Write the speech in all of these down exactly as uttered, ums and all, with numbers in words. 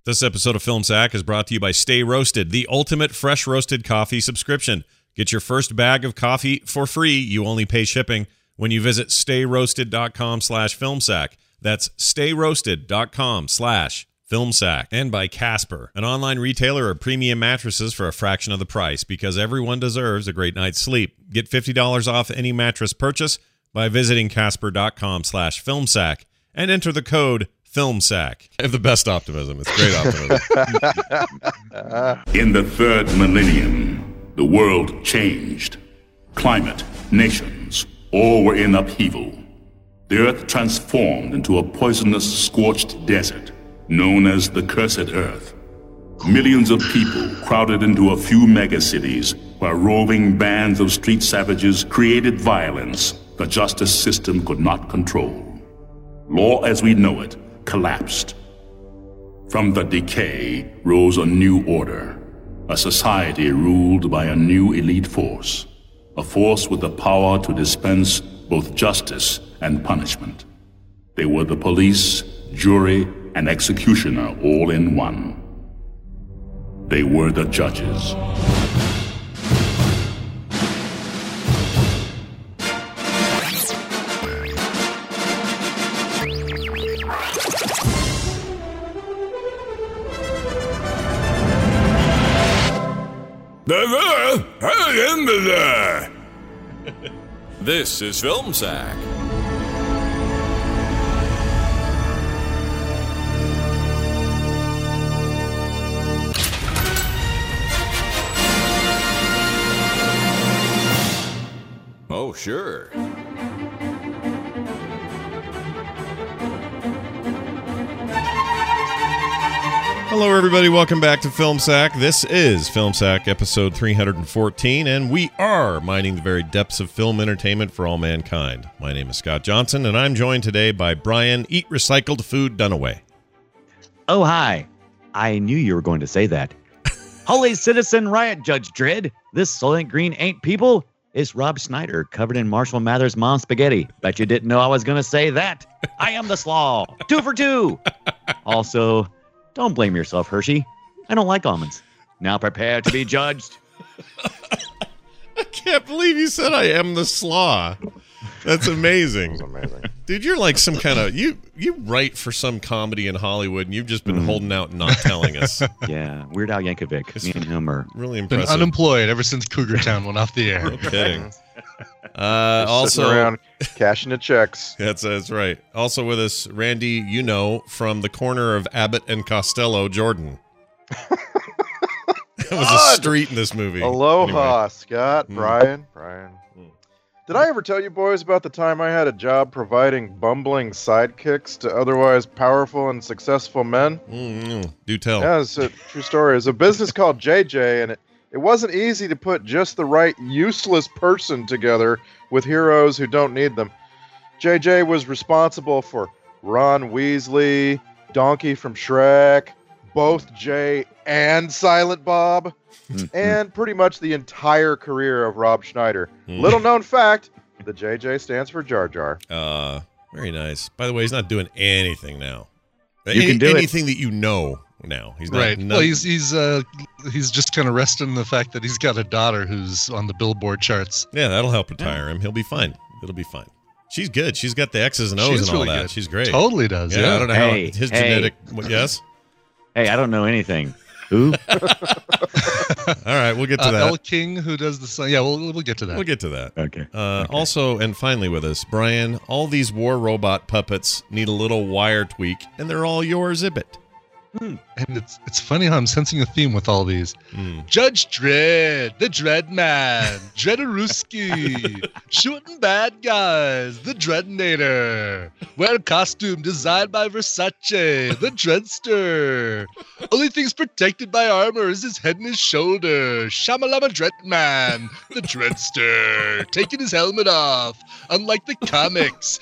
This episode of Film Sack is brought to you by Stay Roasted, the ultimate fresh roasted coffee subscription. Get your first bag of coffee for free. You only pay shipping when you visit stayroasted.com slash filmsack. That's stayroasted.com slash filmsack. And by Casper, an online retailer of premium mattresses for a fraction of the price, because everyone deserves a great night's sleep. Get fifty dollars off any mattress purchase by visiting casper.com slash filmsack and enter the code FilmSack. I have the best optimism. It's great optimism. In the third millennium, the world changed. Climate, nations, all were in upheaval. The earth transformed into a poisonous, scorched desert known as the Cursed Earth. Millions of people crowded into a few megacities where roving bands of street savages created violence the justice system could not control. Law as we know it collapsed. From the decay rose a new order, a society ruled by a new elite force, a force with the power to dispense both justice and punishment. They were the police, jury, and executioner all in one. They were the judges. This is Film Sack. Oh, sure. Hello, everybody. Welcome back to Film Sack. This is Film Sack, episode three hundred fourteen, and we are mining the very depths of film entertainment for all mankind. My name is Scott Johnson, and I'm joined today by Brian Eat Recycled Food Dunaway. Oh, hi. I knew you were going to say that. Holy citizen riot, Judge Dredd. This Soylent Green ain't people. It's Rob Schneider, covered in Marshall Mathers' mom spaghetti. Bet you didn't know I was going to say that. I am the slaw. Two for two. Also, don't blame yourself, Hershey. I don't like almonds. Now prepare to be judged. I can't believe you said I am the slaw. That's amazing. That's amazing. Dude, you're like some kind of, you you write for some comedy in Hollywood, and you've just been mm. holding out and not telling us. Yeah, Weird Al Yankovic. Me and him are really impressive. Been unemployed ever since Cougar Town went off the air. No kidding. Uh, also, around cashing the checks. That's that's right. Also with us, Randy, you know, from the corner of Abbott and Costello, Jordan. It was a street in this movie. Aloha, anyway. Scott, Mm. Brian, Brian. Mm. Did I ever tell you boys about the time I had a job providing bumbling sidekicks to otherwise powerful and successful men? Mm-hmm. Do tell. Yeah, it's a true story. It's a business called J J, and it, it wasn't easy to put just the right useless person together with heroes who don't need them. J J was responsible for Ron Weasley, Donkey from Shrek, both Jay and Silent Bob, and pretty much the entire career of Rob Schneider. Mm. Little known fact, the J J stands for Jar Jar. Uh, very nice. By the way, he's not doing anything now. You Any, can do anything it. that you know now. He's not. Right. Not, Well, he's he's uh he's just kind of resting in the fact that he's got a daughter who's on the Billboard charts. Yeah, that'll help retire him. He'll be fine. It'll be fine. She's good. She's got the X's and O's She's and all really that. good. She's great. Totally does. Yeah, Yeah. I don't know Hey, how his hey. genetic. What, yes. Hey, I don't know anything. Who? All right, we'll get to Uh, that. El King, who does the song. Yeah, we'll we'll get to that. We'll get to that. Okay. Uh, Okay. Also, and finally with us, Brian, all these war robot puppets need a little wire tweak, and they're all yours, Ibbot. And it's it's funny how I'm sensing a theme with all these. Mm. Judge Dredd, the Dread Man, Dreddaruski, shooting bad guys, the Dreadnator, wear costume designed by Versace, the Dreadster. Only things protected by armor is his head and his shoulders. Shamalama Dreadman, the Dreadster, taking his helmet off. Unlike the comics,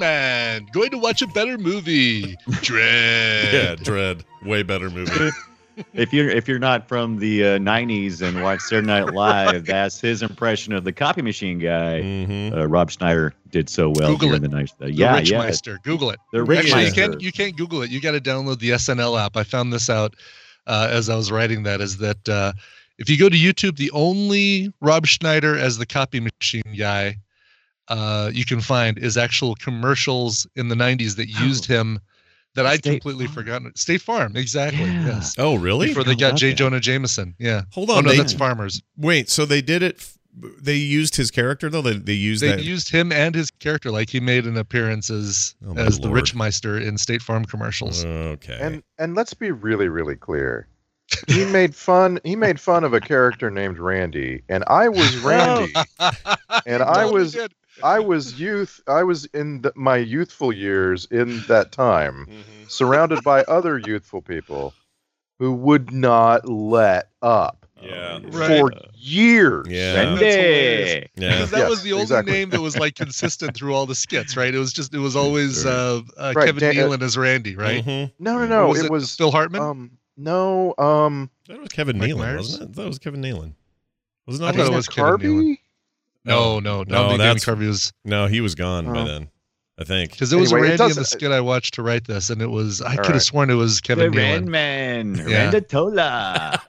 Dreadman, going to watch a better movie. Dread. Yeah, Dread. Way better movie. if you're if you're not from the uh, nineties and watch Saturday Night Live, that's his impression of the copy machine guy. Mm-hmm. Uh, Rob Schneider did so well Google during it. the night. Uh, The yeah, Rich yeah. Meister. Google it. The Rich Actually, you Meister. can't you can't Google it. You got to download the S N L app. I found this out uh, as I was writing that. Is that uh, if you go to YouTube, the only Rob Schneider as the copy machine guy uh, you can find is actual commercials in the nineties that used him. That I'd State completely Farm. forgotten. State Farm, exactly. Yeah. Yes. Oh, really? Before they I got love J. that. Jonah Jameson. Yeah. Hold Oh on. no, they, that's Farmers. wait, so they did it. f- They used his character though. They they used They that. used him and his character, like he made an appearance as Oh, my as the Lord. Rich Meister in State Farm commercials. Okay. And and let's be really really clear. He made fun. He made fun of a character named Randy, and I was Randy, and I Totally was did. I was youth. I was in the, my youthful years in that time, Mhm. surrounded by other youthful people who would not let up Yeah. Right. for years. Yeah. That's hilarious. Randy. Yeah. Because that Yes, was the only exactly. name that was like consistent through all the skits, right? It was just it was always uh, uh, Right, Kevin Dan- Nealon as Randy, right? Mhm. No, no, Or no. was it, was Phil Hartman. um no um. That was Kevin Mike Nealon, Myers? wasn't it? That was Kevin Nealon. Was it I not? thought it his- was Kevin Nealon. Carvey? no, no, No, Dominic that's- Carvey was No, he was gone by Oh. then. I think. because it was Anyway, it Randy in the doesn't- skit I watched to write this, and it was I All could have right. sworn it was Kevin the Nealon. Randman. Yeah. Randatola.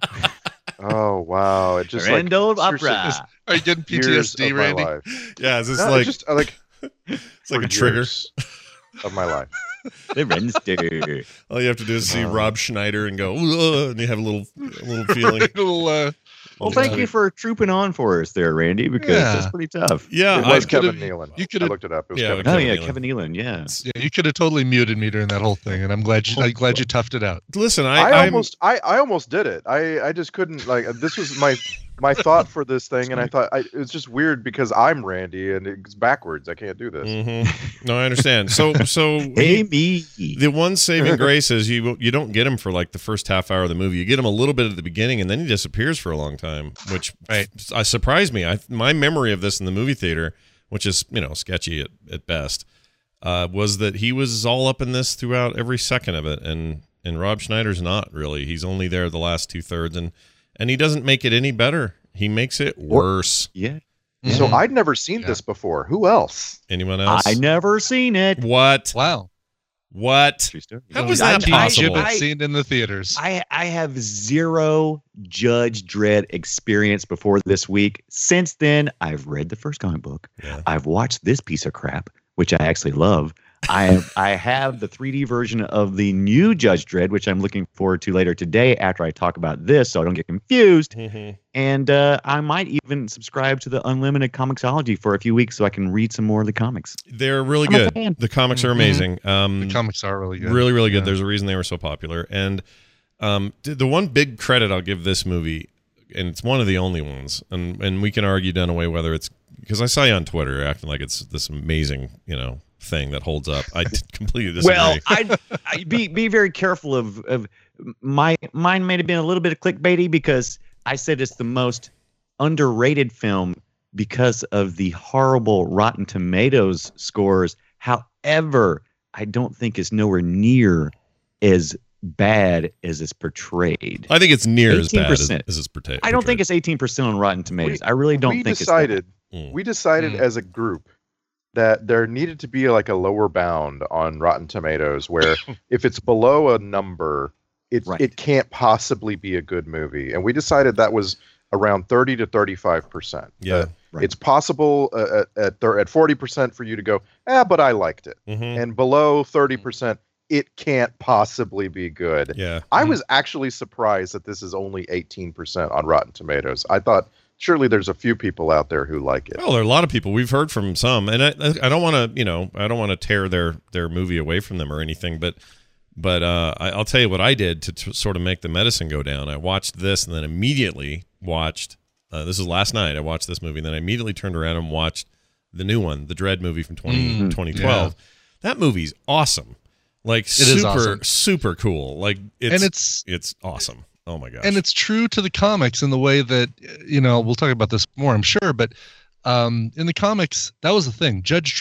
Oh wow! It just like Randall seriously, Opera. just Are you getting P T years S D, of my Randy? life. Yeah, is this No, like just uh, like it's like for a trigger? years of my life. The Renster. All you have to do is see Oh. Rob Schneider and go, "Ugh," and you have a little, a little feeling. Little, uh, Well, thank you for trooping on for us there, Randy, because Yeah. that's pretty tough. Yeah, It I was Kevin could've- Nealon. you I could've- looked it up. It was Yeah, Kevin Oh Kevin yeah, Nealon. Kevin Nealon. Yeah. yeah, you could have totally muted me during that whole thing, and I'm glad you I'm glad you toughed it out. listen. I, I I'm, almost, I, I almost did it. I, I just couldn't. Like, this was my, my thought for this thing, and I thought I, it was just weird because I'm Randy and it's backwards. I can't do this. Mhm. No, I understand. So, so Hey me. the one saving grace is you you don't get him for like the first half hour of the movie. You get him a little bit at the beginning, and then he disappears for a long time, which Right. I surprised me. I my memory of this in the movie theater, which is you know sketchy at, at best, uh, was that he was all up in this throughout every second of it, and and Rob Schneider's not really. He's only there the last two thirds, and and he doesn't make it any better. He makes it worse. Yeah. So Mhm. I'd never seen Yeah. this before. Who else? Anyone else? I never seen it. What? Wow. What? True story. How was I- that I- possible? Gibbet I- seen in the theaters. I, I have zero Judge Dredd experience before this week. Since then, I've read the first comic book. Yeah. I've watched this piece of crap, which I actually love. I have, I have the three D version of the new Judge Dredd, which I'm looking forward to later today after I talk about this, so I don't get confused. Mhm. And uh, I might even subscribe to the Unlimited Comicsology for a few weeks so I can read some more of the comics. They're really I'm a good. fan. The comics are Mhm. amazing. Um, the comics are really good. really, really good. Yeah. There's a reason they were so popular. And um, th- the one big credit I'll give this movie, and it's one of the only ones, and and we can argue down away whether it's because I saw you on Twitter acting like it's this amazing, you know, thing that holds up. I t- completely disagree. Well, I'd, I'd be be very careful of of my mine may have been a little bit of clickbaity because I said it's the most underrated film because of the horrible Rotten Tomatoes scores. However, I don't think it's nowhere near as bad as it's portrayed. I think it's near as bad as, eighteen percent. as it's portrayed. I don't think it's eighteen percent on Rotten Tomatoes. We- I really don't we think decided. Mm. We decided Mm. as a group that there needed to be like a lower bound on Rotten Tomatoes, where if it's below a number, it Right. it can't possibly be a good movie. And we decided that was around thirty to thirty-five percent. Yeah. Right. It's possible uh, at at, thir- at forty percent for you to go, ah, but I liked it. Mhm. And below thirty percent, it can't possibly be good. Yeah. I was actually surprised that this is only eighteen percent on Rotten Tomatoes. I thought surely there's a few people out there who like it. Well, there are a lot of people. We've heard from some, and I, I don't want to, you know, I don't want to tear their their movie away from them or anything, but but uh, I, I'll tell you what I did to, to sort of make the medicine go down. I watched this and then immediately watched. Uh, this is last night. I watched this movie, and then I immediately turned around and watched the new one, the Dredd movie from twenty, Mm, twenty twelve. That movie's awesome. Like is super awesome. super cool. Like it's and it's it's awesome. Oh my gosh. and it's true to the comics in the way that you know we'll talk about this more, I'm sure. But um, in the comics, that was the thing. Judge Dredd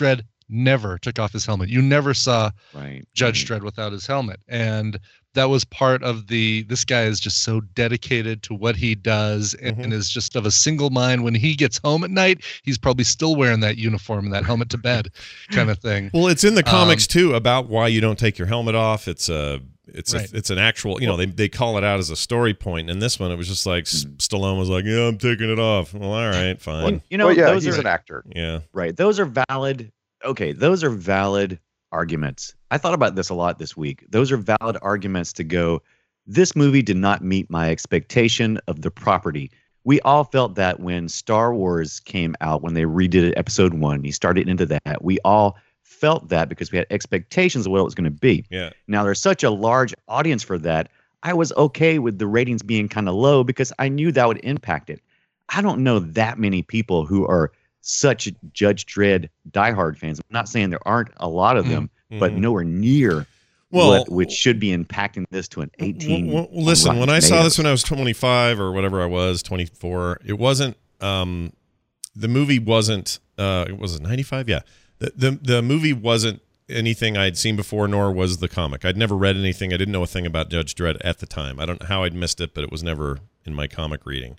never took off his helmet. You never saw Right. Judge right. Dredd without his helmet. And that was part of the, this guy is just so dedicated to what he does and, Mhm. and is just of a single mind. When he gets home at night, he's probably still wearing that uniform and that helmet to bed kind of thing. Well, it's in the comics Um, too about why you don't take your helmet off. It's a it's Right. a, it's an actual, you know, they they call it out as a story point. And this one, it was just like S- Stallone was like, "Yeah, I'm taking it off." Well, all right, fine. You know, well, yeah, those he's are an actor. Yeah. right. Those are valid. Okay, those are valid arguments. I thought about this a lot this week. Those are valid arguments to go, this movie did not meet my expectation of the property. We all felt that when Star Wars came out, when they redid it, episode one, he started into that. We all felt that because we had expectations of what it was going to be. Yeah. Now, there's such a large audience for that. I was okay with the ratings being kind of low because I knew that would impact it. I don't know that many people who are such Judge Dredd diehard fans. I'm not saying there aren't a lot of them, but Mhm. nowhere near Well, what which should be impacting this to an eighteen. Well, well, listen, on when Rotten I saw this Tomatoes. when I was twenty-five or whatever I was, twenty-four, it wasn't um the movie wasn't uh it was ninety-five, yeah. The, the the movie wasn't anything I'd seen before, nor was the comic. I'd never read anything. I didn't know a thing about Judge Dredd at the time. I don't know how I'd missed it, but it was never in my comic reading.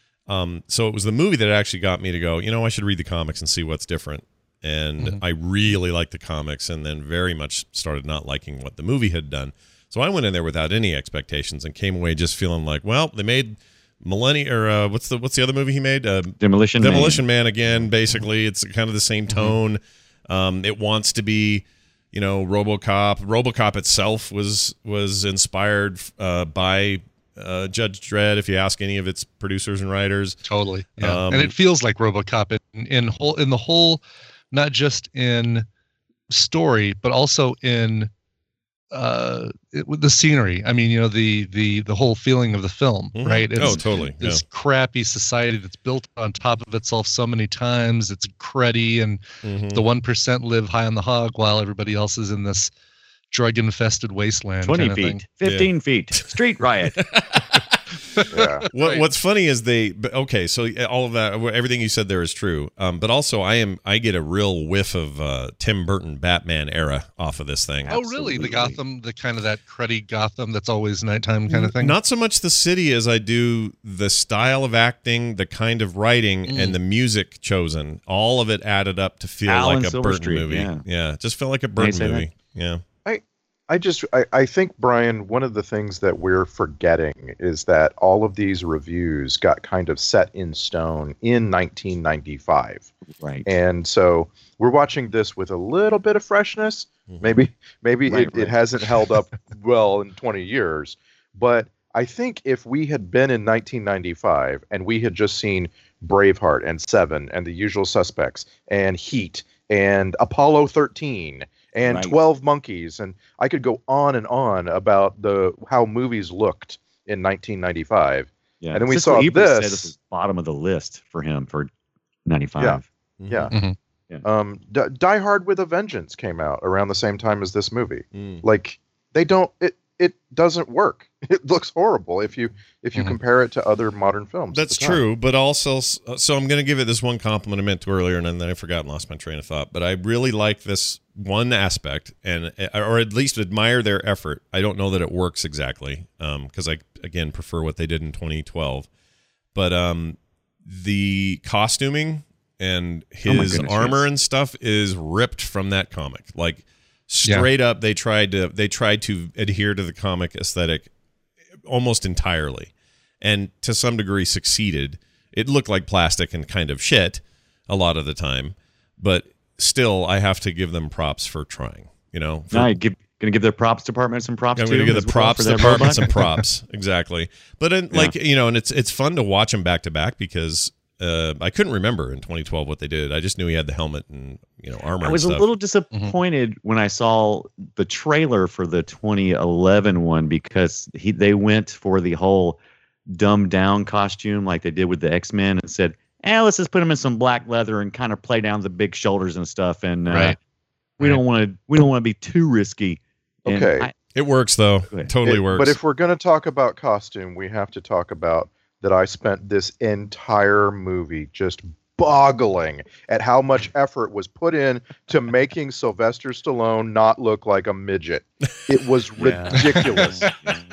Um, so it was the movie that actually got me to go, you know, I should read the comics and see what's different. And Mhm. I really liked the comics, and then very much started not liking what the movie had done. So I went in there without any expectations and came away just feeling like, well, they made Millennium, or uh, what's the what's the other movie he made? Uh, Demolition Man. Demolition Man again. Basically, it's kind of the same tone. Um, it wants to be, you know, RoboCop. RoboCop itself was was inspired uh, by uh, Judge Dredd. If you ask any of its producers and writers, Totally. Yeah. Um, and it feels like RoboCop in, in whole in the whole, not just in story, but also in uh it, with the scenery. I mean, you know, the the the whole feeling of the film, Mhm. right? It's oh, totally. Yeah. this crappy society that's built on top of itself so many times. It's cruddy, and Mhm. the one percent live high on the hog while everybody else is in this drug infested wasteland. twenty kind of thing. feet, fifteen feet, street riot. Yeah. What, Right. What's funny is they but okay, so all of that, everything you said there is true. Um, but also, I am I get a real whiff of uh, Tim Burton Batman era off of this thing. Oh, really? The Absolutely. Gotham, the kind of that cruddy Gotham that's always nighttime kind of thing. Not so much the city as I do the style of acting, the kind of writing, Mm. and the music chosen. All of it added up to feel Alan like a Silver Burton Street, movie. yeah. Yeah, just felt like a May I Burton say that? movie. Yeah. I just I, I think, Brian, one of the things that we're forgetting is that all of these reviews got kind of set in stone in nineteen ninety-five. Right. And so we're watching this with a little bit of freshness. Mhm. Maybe maybe Right, it, right. it hasn't held up well in twenty years. But I think if we had been in nineteen ninety-five and we had just seen Braveheart and Seven and The Usual Suspects and Heat and Apollo thirteen and Right. twelve Monkeys, and I could go on and on about the how movies looked in nineteen ninety-five. Yeah. and then we Siskel saw Ebert this- said this was bottom of the list for him for ninety-five. Yeah. Mhm. Um, D- Die Hard with a Vengeance came out around the same time as this movie. Mm. Like they don't it it doesn't work. It looks horrible if you if you Mhm. compare it to other modern films. at That's the time. true, but also, so I'm going to give it this one compliment I meant to earlier, and then I forgot and lost my train of thought. But I really like this one aspect, and or at least admire their effort. I don't know that it works exactly, because I again prefer what they did in twenty twelve. But um, the costuming and Oh my his goodness, armor yes. and stuff is ripped from that comic, like straight up. They tried to they tried to adhere to the comic aesthetic almost entirely, and to some degree succeeded. It looked like plastic and kind of shit a lot of the time, but still, I have to give them props for trying. You know, for, Now you give, gonna give the props department some props I'm too. going to give as the well props for that department robot? some props, exactly. But in, Yeah. like you know, and it's it's fun to watch them back to back because uh, I couldn't remember in twenty twelve what they did. I just knew he had the helmet and you know armor. I was and a stuff. little disappointed when I saw the trailer for the twenty eleven one because he they went for the whole dumbed down costume like they did with the X-Men and said, "Eh, let's just put him in some black leather and kind of play down the big shoulders and stuff." And uh, Right. we Right. don't want to we don't want to be too risky. And Okay. I- It works though. Go ahead. Totally It- works. But if we're going to talk about costume, we have to talk about that I spent this entire movie just boggling at how much effort was put in to making Sylvester Stallone not look like a midget. It was Yeah. ridiculous.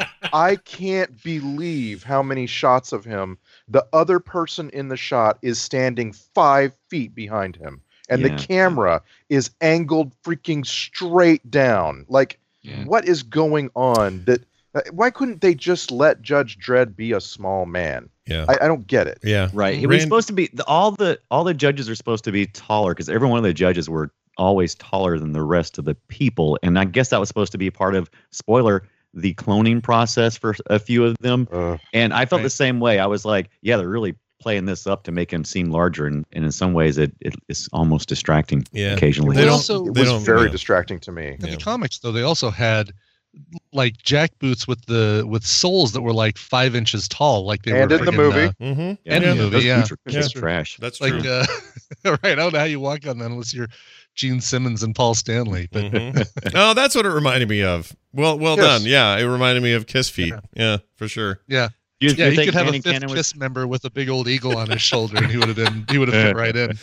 I can't believe how many shots of him the other person in the shot is standing five feet behind him. And Yeah. the camera is angled freaking straight down. Like, Yeah. what is going on? That uh, why couldn't they just let Judge Dredd be a small man? Yeah. I, I don't get it. Yeah. Right. He was Rand- supposed to be the, all the all the judges are supposed to be taller because every one of the judges were always taller than the rest of the people, and I guess that was supposed to be part of spoiler the cloning process for a few of them. Uh, And I felt Right. the same way. I was like, yeah, they're really playing this up to make him seem larger, and, and in some ways, it, it it's almost distracting. Yeah. Occasionally, They They don't- also it they was don't- very yeah. distracting to me. in Yeah. the comics though they also had like jackboots with the with soles that were like five inches tall, like they And were in the friggin', movie. uh, Mm-hmm. and in the movie, those yeah. boots are Yeah. just trash. That's true. like uh, right. I don't know how you walk on that unless you're Gene Simmons and Paul Stanley, but Mhm. Oh, that's what it reminded me of. Well, well Kiss. done. Yeah, it reminded me of Kiss feet. Yeah, for sure. yeah, You, yeah, you you think could have a Danny fifth Cannon was- Kiss member with a big old eagle on his shoulder, and he would have been he would have fit right in.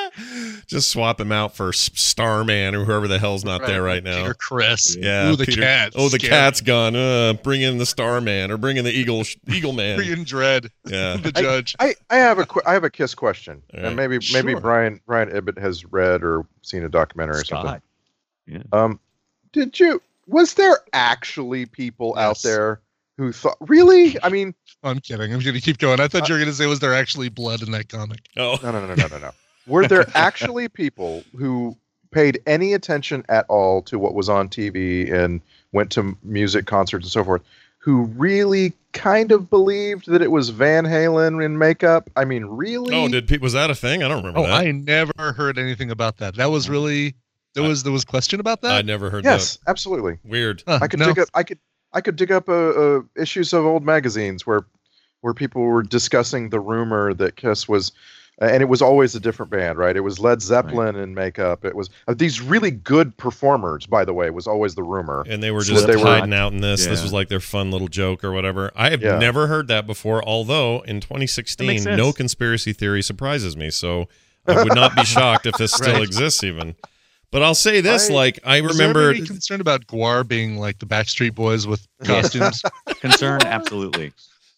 Just swap him out for S- Starman or whoever the hell's not there right now. Peter Chris. Yeah. Ooh, the Peter- cat. Oh, the Scary. cat's gone. Uh, bring in the Starman or bring in the Eagle Eagle Man. Friggin' Dread. Yeah. The judge. I, I have a qu- I have a Kiss question, All right. and maybe maybe Sure. Brian Brian Ibbett has read or seen a documentary or something. Scott. Yeah. Um, did you? Was there actually people out Yes. there who thought? Really? I mean, I'm kidding. I'm going to keep going. I thought you were going to say, was there actually blood in that comic? Oh. no, no, no, no, no, no. Were there actually people who paid any attention at all to what was on T V and went to music concerts and so forth, who really kind of believed that it was Van Halen in makeup? I mean, really? Oh, did pe- was that a thing? I don't remember Oh, that. I never heard anything about that. That was really there I- was there was question about that. I never heard Yes, absolutely. that. Weird. Huh, I could no. dig up. I could. I could dig up uh, uh, issues of old magazines where, where people were discussing the rumor that Kiss was, uh, and it was always a different band, right? It was Led Zeppelin in makeup. It was uh, these really good performers, by the way, was always the rumor. And they were So just they were- hiding out in this. This Yeah. was like their fun little joke or whatever. I have Yeah. never heard that before, although in twenty sixteen, That makes sense. no conspiracy theory surprises me. So I would not be shocked if this still Right. exists even. But I'll say this, I- like, I Was remember... there any concern about Guar being like the Backstreet Boys with costumes? Concern, absolutely.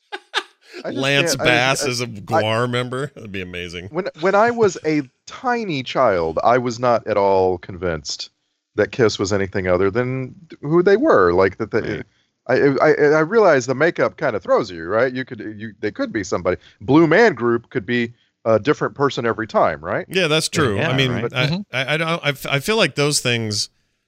I just Lance can't- I- Bass I- as a Guar member. That'd be amazing. when when I was a tiny child, I was not at all convinced that Kiss was anything other than who they were. Like that, they, I, I I realize the makeup kind of throws you, right? You could you they could be somebody. Blue Man Group could be a different person every time, right? Yeah, that's true. Yeah, I mean, right. I, Mhm. I, I don't. I, f- I feel like those things.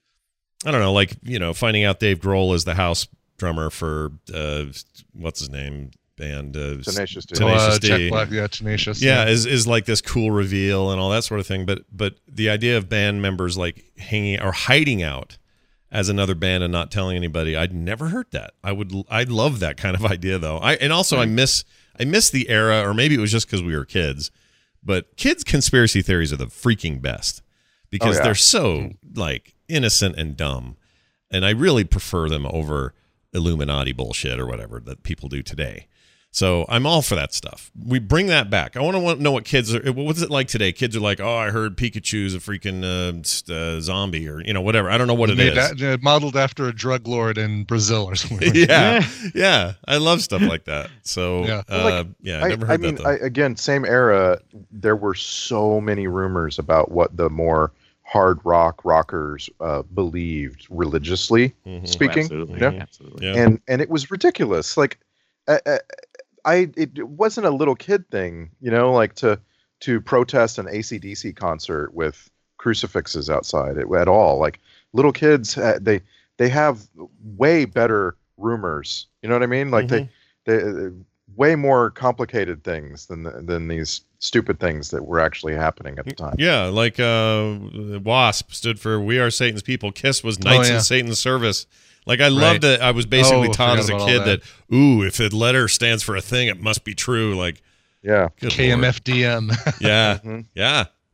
I don't know, like you know, finding out Dave Grohl is the house drummer for uh, what's his name band uh, Tenacious D. Oh, Tenacious uh, D. Jack Black, yeah, Tenacious. Yeah, is is like this cool reveal and all that sort of thing. But but the idea of band members like hanging or hiding out as another band and not telling anybody, I'd never heard that. I would I love that kind of idea though. I and also I miss I miss the era, or maybe it was just because we were kids. But kids' conspiracy theories are the freaking best because Oh, yeah. they're so like innocent and dumb, and I really prefer them over Illuminati bullshit or whatever that people do today. So I'm all for that stuff. We bring that back. I want to know what kids are. What's it like today? Kids are like, oh, I heard Pikachu's a freaking uh, s- uh, zombie, or you know, whatever. I don't know what it Made is. that- uh, modeled after a drug lord in Brazil or something. yeah, yeah. I love stuff like that. So Yeah. uh, Well, like, yeah, I I, never I heard mean, that though. I, again, same era. There were so many rumors about what the more hard rock rockers uh, believed religiously Mhm. speaking, Absolutely. Yeah. Absolutely. Yeah. and and it was ridiculous. Like, uh, uh, I it wasn't a little kid thing, you know, like to to protest an A C D C concert with crucifixes outside it, at all. Like little kids, uh, they they have way better rumors. You know what I mean? Like Mhm. they they uh, way more complicated things than than these stupid things that were actually happening at the time. Yeah, like uh, WASP stood for We Are Satan's People. KISS was Knights Oh, yeah. in Satan's Service. Like I loved that. I was basically Oh, taught forgot as a about all kid that. that. ooh, if a letter stands for a thing, it must be true. Like Yeah. good K M Lord. F D M. Yeah, Mhm. yeah.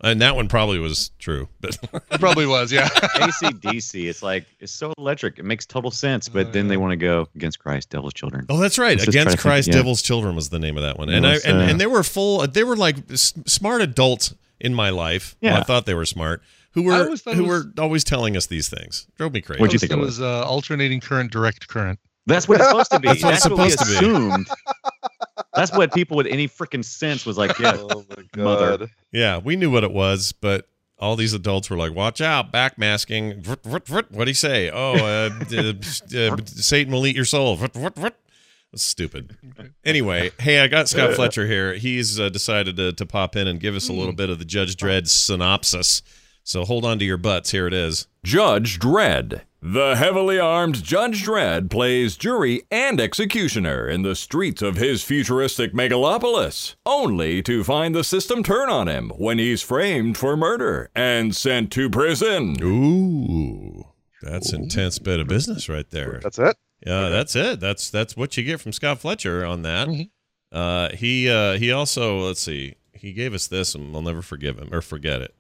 And that one probably was true. But It probably was, yeah. A C D C. It's like it's so electric. It makes total sense. But Oh, then yeah. they want to go against Christ, Devil's Children. oh, that's right. Let's just try Against to think- Christ, yeah. Devil's Children was the name of that one. And It I was, and, uh, and they were full. They were like s- smart adults in my life. Well, Yeah. I thought they were smart. Who I were always thought who it was- were always telling us these things. Drove me crazy. What'd you It think it was uh, alternating current, direct current. That's what it's supposed to be. That's what it's we supposed to be. assumed. That's what people with any freaking sense was like. Yeah, Oh my god. Mother. Yeah, we knew what it was, but all these adults were like, "Watch out, backmasking." What do you say? Oh, uh, uh, uh, Satan will eat your soul. That's stupid. Anyway, hey, I got Scott Fletcher here. He's uh, decided to, to pop in and give us a little bit of the Judge Dredd synopsis. So hold on to your butts. Here it is. Judge Dredd. The heavily armed Judge Dredd plays jury and executioner in the streets of his futuristic megalopolis, only to find the system turn on him when he's framed for murder and sent to prison. Ooh, that's an intense bit of business right there. That's it. Yeah, that's it. That's that's what you get from Scott Fletcher on that. Mhm. Uh, he uh, he also, let's see, he gave us this, and we'll never forgive him or forget it.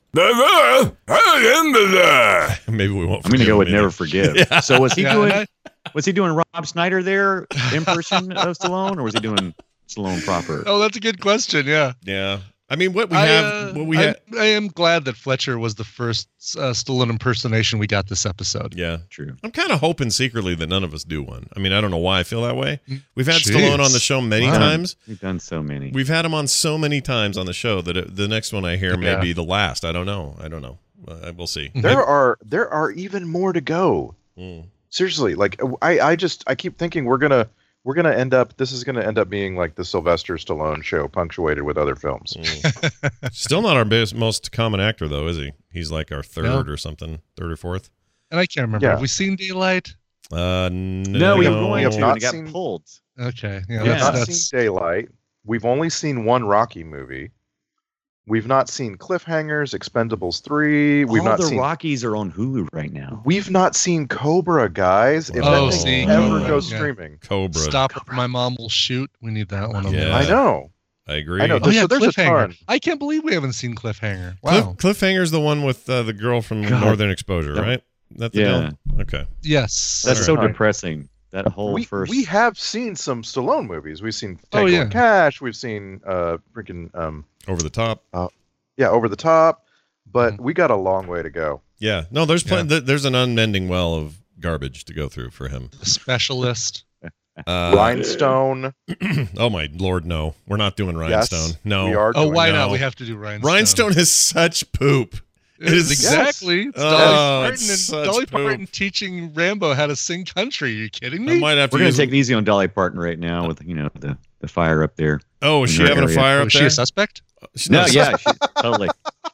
Maybe we won't. I'm gonna forgive go him with either. never forgive. So was he Yeah, doing? and Was he doing Rob Schneider there impression of Stallone, or was he doing Stallone proper? Oh, that's a good question. Yeah. Yeah, I mean, what we I, have, uh, what we I, have. I am glad that Fletcher was the first uh, Stallone impersonation we got this episode. Yeah, True. I'm kind of hoping secretly that none of us do one. I mean, I don't know why I feel that way. We've had Jeez. Stallone on the show many Wow. times. We've done so many. We've had him on so many times on the show that it, the next one I hear may Yeah. be the last. I don't know. I don't know. Uh, we'll see. There are there are even more to go. Mm. Seriously, like I, I just I keep thinking we're gonna we're gonna end up this is gonna end up being like the Sylvester Stallone show punctuated with other films. Mm. Still not our best, most common actor, though, is he? He's like our third No. or something, third or fourth. And I can't remember. Yeah. Have we seen Daylight? Uh, no, we were we going have to, not and it got seen- pulled. Okay. Yeah. We've Yeah. not That's, that's, seen Daylight. We've only seen one Rocky movie. We've not seen Cliffhangers, Expendables three. We've All not the seen Rockies are on Hulu right now. We've not seen Cobra, guys. If Oh, that see, thing ever Cobra, goes yeah. streaming. Cobra. Stop. My mom will shoot. We need that one. on Yeah. there. I know. I agree. I know. Oh There's- yeah, so there's a Cliffhanger. ton. I can't believe we haven't seen Cliffhanger. Cliff, Wow. Cliffhanger's the one with uh, the girl from God. Northern Exposure, That- right? That's the Yeah. deal? Okay. Yes. That's All so right. depressing. That whole we, first. we have seen some Stallone movies. We've seen Oh, Tango yeah. and Cash. We've seen uh freaking um Over the top. yeah Over the Top, but Mhm. we got a long way to go. Yeah. No, there's plen- th- there's an unending well of garbage to go through for him. The Specialist. Uh, Rhinestone. oh my lord, no. We're not doing Yes, Rhinestone. No. we are. Oh, doing why no. not? We have to do Rhinestone. Rhinestone is such poop. It is- exactly. It's Oh, Dolly Parton it's and such Dolly poop. Parton teaching Rambo how to sing country. Are you kidding I me? might have to We're gonna use. take it easy on Dolly Parton right now with you know the, the fire up there. oh, is in she her having a area. fire Oh, up is she there? a suspect? She's No, not a yeah, she, totally.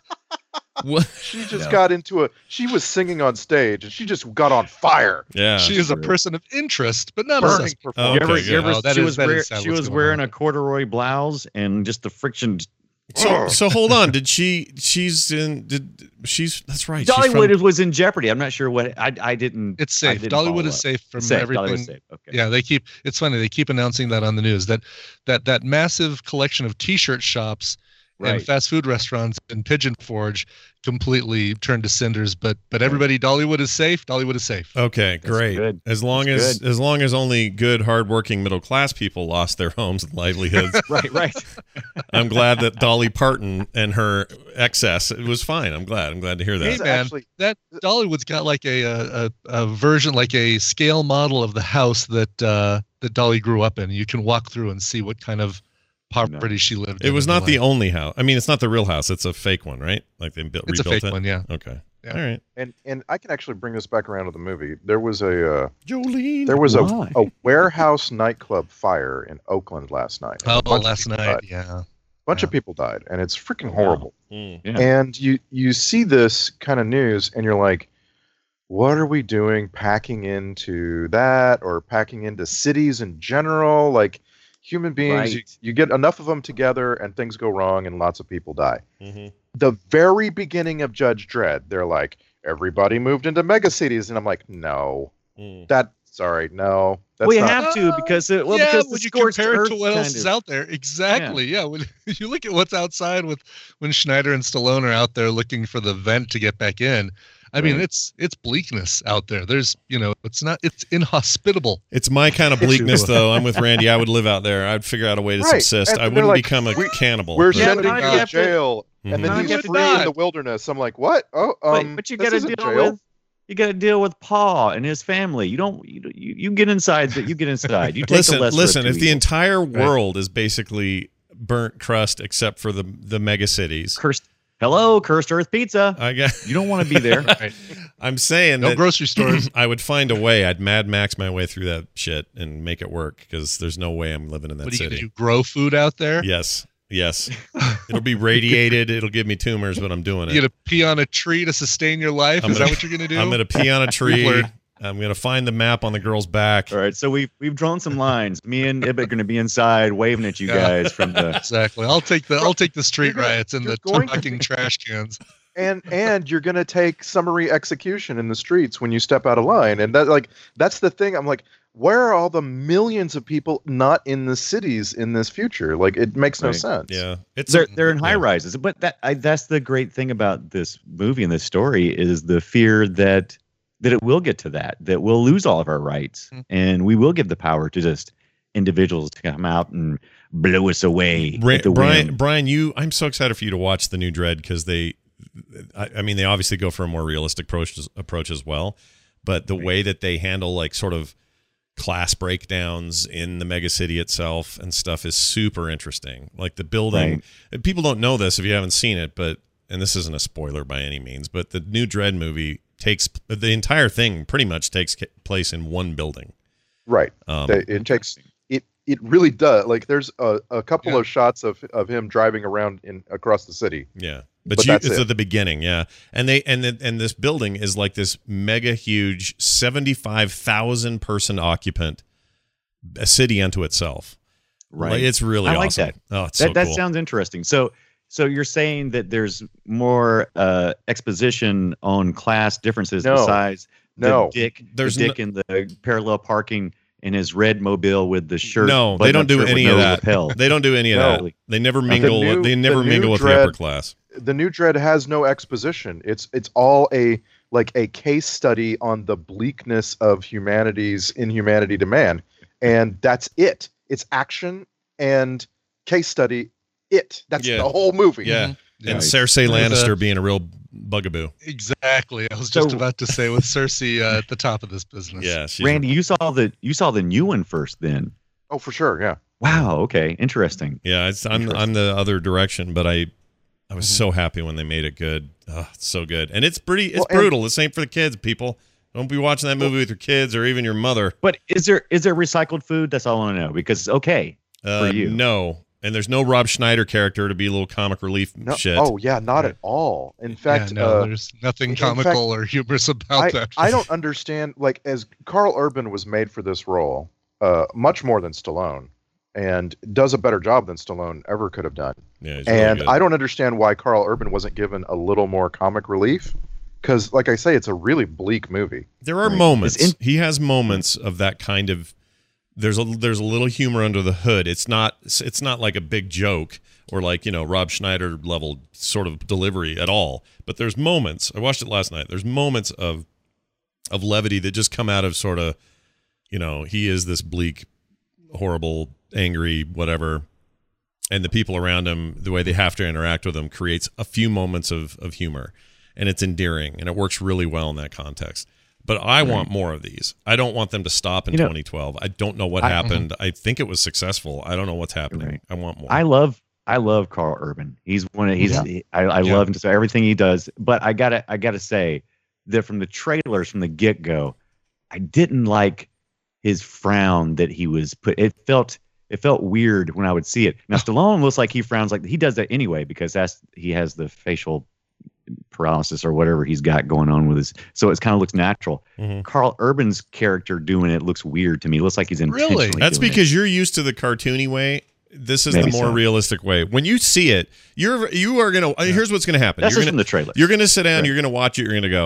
What? She just No. got into a. She was singing on stage and she just got on fire. Yeah. she is a true. person of interest, but not a Burning suspect. Oh, You okay, ever, good. you ever, Oh, that she is- was, that is wear, sad she what's was going wearing on. a corduroy blouse and just the friction. So, so hold on. Did she? She's in. Did she's? That's right. she's Dollywood from- was in jeopardy. I'm not sure what I. I didn't. It's I safe. didn't Dollywood follow is up. safe from Safe. everything. Dollywood's safe. Okay. Yeah, they keep. It's funny. They keep announcing that on the news that that that massive collection of T-shirt shops and Right. fast food restaurants in Pigeon Forge completely turned to cinders. But but everybody, Dollywood is safe. Dollywood is safe. Okay, That's great. good. As long That's as good. as long as only good, hardworking, middle class people lost their homes and livelihoods, Right. Right. I'm glad that Dolly Parton and her excess. It was fine. I'm glad. I'm glad to hear Hey that. man, actually- that Dollywood's got like a, a a a version, like a scale model of the house that uh, that Dolly grew up in. You can walk through and see what kind of poverty she lived in. It was in not the life. only house. I mean, it's not the real house. It's a fake one, right? Like they built, It's a rebuilt fake it. one, yeah. Okay. Yeah. All right. And and I can actually bring this back around to the movie. There was a uh, Jolene. there was a, Why? a warehouse nightclub fire in Oakland last night. and Oh, a bunch of last people night, died. yeah. A bunch of Yeah. people died, and it's freaking horrible. Mm. Yeah. And you you see this kind of news, and you're like, what are we doing? Packing into that, or packing into cities in general? Like human beings, you, Right. you get enough of them together, and things go wrong, and lots of people die. Mhm. The very beginning of Judge Dredd, they're like, everybody moved into megacities, and I'm like, no, Mm. that Sorry, no. That's well, you not, have to because it, well, yeah, because when the you scorched compare it earth to what kind else is of- out there, exactly. Yeah, when you look at what's outside with when Schneider and Stallone are out there looking for the vent to get back in. I mean, Right. it's it's bleakness out there. There's, you know, it's not, it's inhospitable. It's my kind of bleakness, though. I'm with Randy. I would live out there. I'd figure out a way to Right. subsist. And I they're wouldn't like, become a we- cannibal. we're but- Yeah, sending but you now you to have to- jail, Mhm. and then Now he's you have to free in die. the wilderness. I'm like, what? Oh, But- um, but you this got to isn't deal jail. with you got to deal with Paul and his family. You don't you you, you get inside that you get inside. You take listen, the lesser listen. of two If the evils. entire world is basically burnt crust except for the the mega cities, cursed hello cursed earth pizza, I guess you don't want to be there. Right. I'm saying No that grocery stores. I would find a way. I'd Mad Max my way through that shit and make it work because there's no way I'm living in that What are you city. gonna do? Grow food out there? Yes, yes. It'll be radiated. It'll give me tumors, but I'm doing You it. gonna pee on a tree to sustain your life? I'm Is gonna- that what you're gonna do? I'm gonna pee on a tree. learned. I'm gonna find the map on the girl's back. All right, so we've we've drawn some lines. Me and Ibbot are going to be inside waving at you Yeah. guys from the. Exactly. I'll take the I'll take the street You're gonna- riots and you're the going to- fucking trash cans. and and you're gonna take summary execution in the streets when you step out of line, and that like that's the thing. I'm like, where are all the millions of people not in the cities in this future? Like, it makes no Right. sense. Yeah, it's They're they're in high yeah. rises, but that I, that's the great thing about this movie and this story is the fear that that it will get to that that we'll lose all of our rights Mhm. and we will give the power to just individuals to come out and blow us away Ra- at the Brian, whim. Brian, you, I'm so excited for you to watch the new Dread because they, I, I mean, they obviously go for a more realistic approach approach as well, but the way that they handle like sort of class breakdowns in the mega city itself and stuff is super interesting. Like the building, people don't know this if you haven't seen it, but and this isn't a spoiler by any means, but the new Dread movie takes the entire thing pretty much takes ca- place in one building. Right. Um, They- it takes it. It really does. Like, there's a, a couple Yeah. of shots of of him driving around in across the city. Yeah, but, But you, that's it's it. at the beginning, yeah, and they and the, and this building is like this mega huge seventy-five thousand person occupant, a city unto itself. Right. Like, it's really I like awesome. that. Oh, it's that so that cool. sounds interesting. So so you're saying that there's more uh, exposition on class differences No. besides No. the dick, There's the dick in the parallel parking in his red mobile with the shirt. No, they button-up don't do shirt with any no of that. lapel. They don't do any of No. that. They never mingle. new- they the never new mingle with the Dread- upper class. The new Dread has no exposition. It's it's all a like a case study on the bleakness of humanity's inhumanity to man, and that's it. It's action and case study. It. That's Yeah. the whole movie. Yeah, Yeah. and Cersei There's Lannister a- being a real bugaboo. Exactly. I was just So- about to say with Cersei uh, at the top of this business. Yeah, she's Randy, you saw the you saw the new one first, then. Oh, for sure. Yeah. Wow. Okay. Interesting. Yeah, it's, I'm Interesting. I'm the other direction, but I I was Mhm. so happy when they made it good. Oh, it's so good, and it's pretty. It's Well, and- brutal. The same for the kids. People don't be watching that movie with your kids or even your mother. But is there is there recycled food? That's all I want to know because okay. Uh, For you. No, and there's no Rob Schneider character to be a little comic relief No, shit. Oh, yeah. Not at all. In fact, yeah, no, uh, there's nothing in comical fact, or humorous about I, that. I don't understand. Like, as Carl Urban was made for this role, uh, much more than Stallone, and does a better job than Stallone ever could have done. yeah, he's really And good. I don't understand why Carl Urban wasn't given a little more comic relief, because, like I say, it's a really bleak movie. There are Right. moments. It's in- he has moments of that kind of. There's a there's a little humor under the hood. It's not it's not like a big joke or like, you know, Rob Schneider level sort of delivery at all. But there's moments. I watched it last night. There's moments of of levity that just come out of sort of, you know, he is this bleak, horrible, angry, whatever. And the people around him, the way they have to interact with him, creates a few moments of, of humor. And it's endearing. And it works really well in that context. But I want more of these. I don't want them to stop in You know, twenty twelve. I don't know what I- happened. I think it was successful. I don't know what's happening. Right. I want more. I love I love Carl Urban. He's one of he's Yeah. I, I Yeah. love him just everything he does. But I gotta I gotta say that from the trailers from the get go, I didn't like his frown that he was put. It felt it felt weird when I would see it. Now Stallone looks like he frowns like he does that anyway because that's he has the facial paralysis or whatever he's got going on with his. So it kind of looks natural. Mhm. Carl Urban's character doing it looks weird to me. It looks like he's Really? intentionally. That's doing it. because you're used to the cartoony way. This is Maybe the more so. realistic way. When you see it, you're you are gonna. uh Here's what's gonna happen. that's you're just gonna from the trailer. you're gonna sit down. Right. You're gonna watch it. You're gonna go.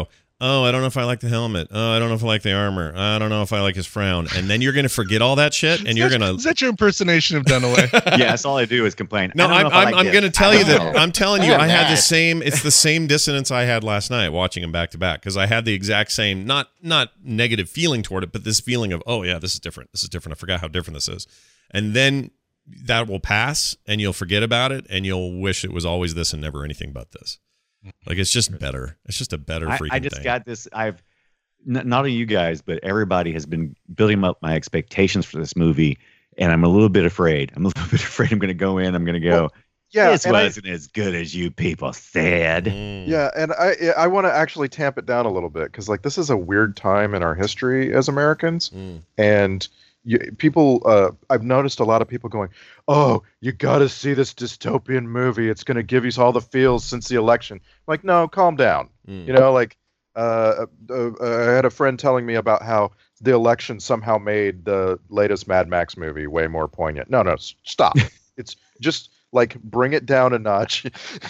Oh, I don't know if I like the helmet. Oh, I don't know if I like the armor. I don't know if I like his frown. And then you're going to forget all that shit, and you're going to... Is that your impersonation of Dunaway? Yeah, that's all I do is complain. No, I'm, I'm, like I'm going to tell you that... I'm telling you, I'm I had the mad. same... It's the same dissonance I had last night watching them back to back, because I had the exact same, not not negative feeling toward it, but this feeling of, oh, yeah, this is different. This is different. I forgot how different this is. And then that will pass, and you'll forget about it, and you'll wish it was always this and never anything but this. Like, it's just better. It's just a better freaking thing. I, I just thing. got this. I've... N- not only you guys, but everybody has been building up my expectations for this movie, and I'm a little bit afraid. I'm a little bit afraid I'm going to go in. I'm going to go, Well, yeah, this and I- wasn't as good as you people said. Mm. Yeah, and I I want to actually tamp it down a little bit because like this is a weird time in our history as Americans, Mm. and you, people. Uh, I've noticed a lot of people going, "Oh, you got to see this dystopian movie. It's going to give you all the feels since the election." Like, no, calm down. Mm. You know, like uh, uh, uh, I had a friend telling me about how the election somehow made the latest Mad Max movie way more poignant. No, no, s- stop. It's just. Like, bring it down a notch.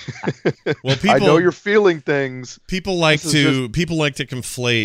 Well, I know people- you're feeling things. People like This is to people like to conflate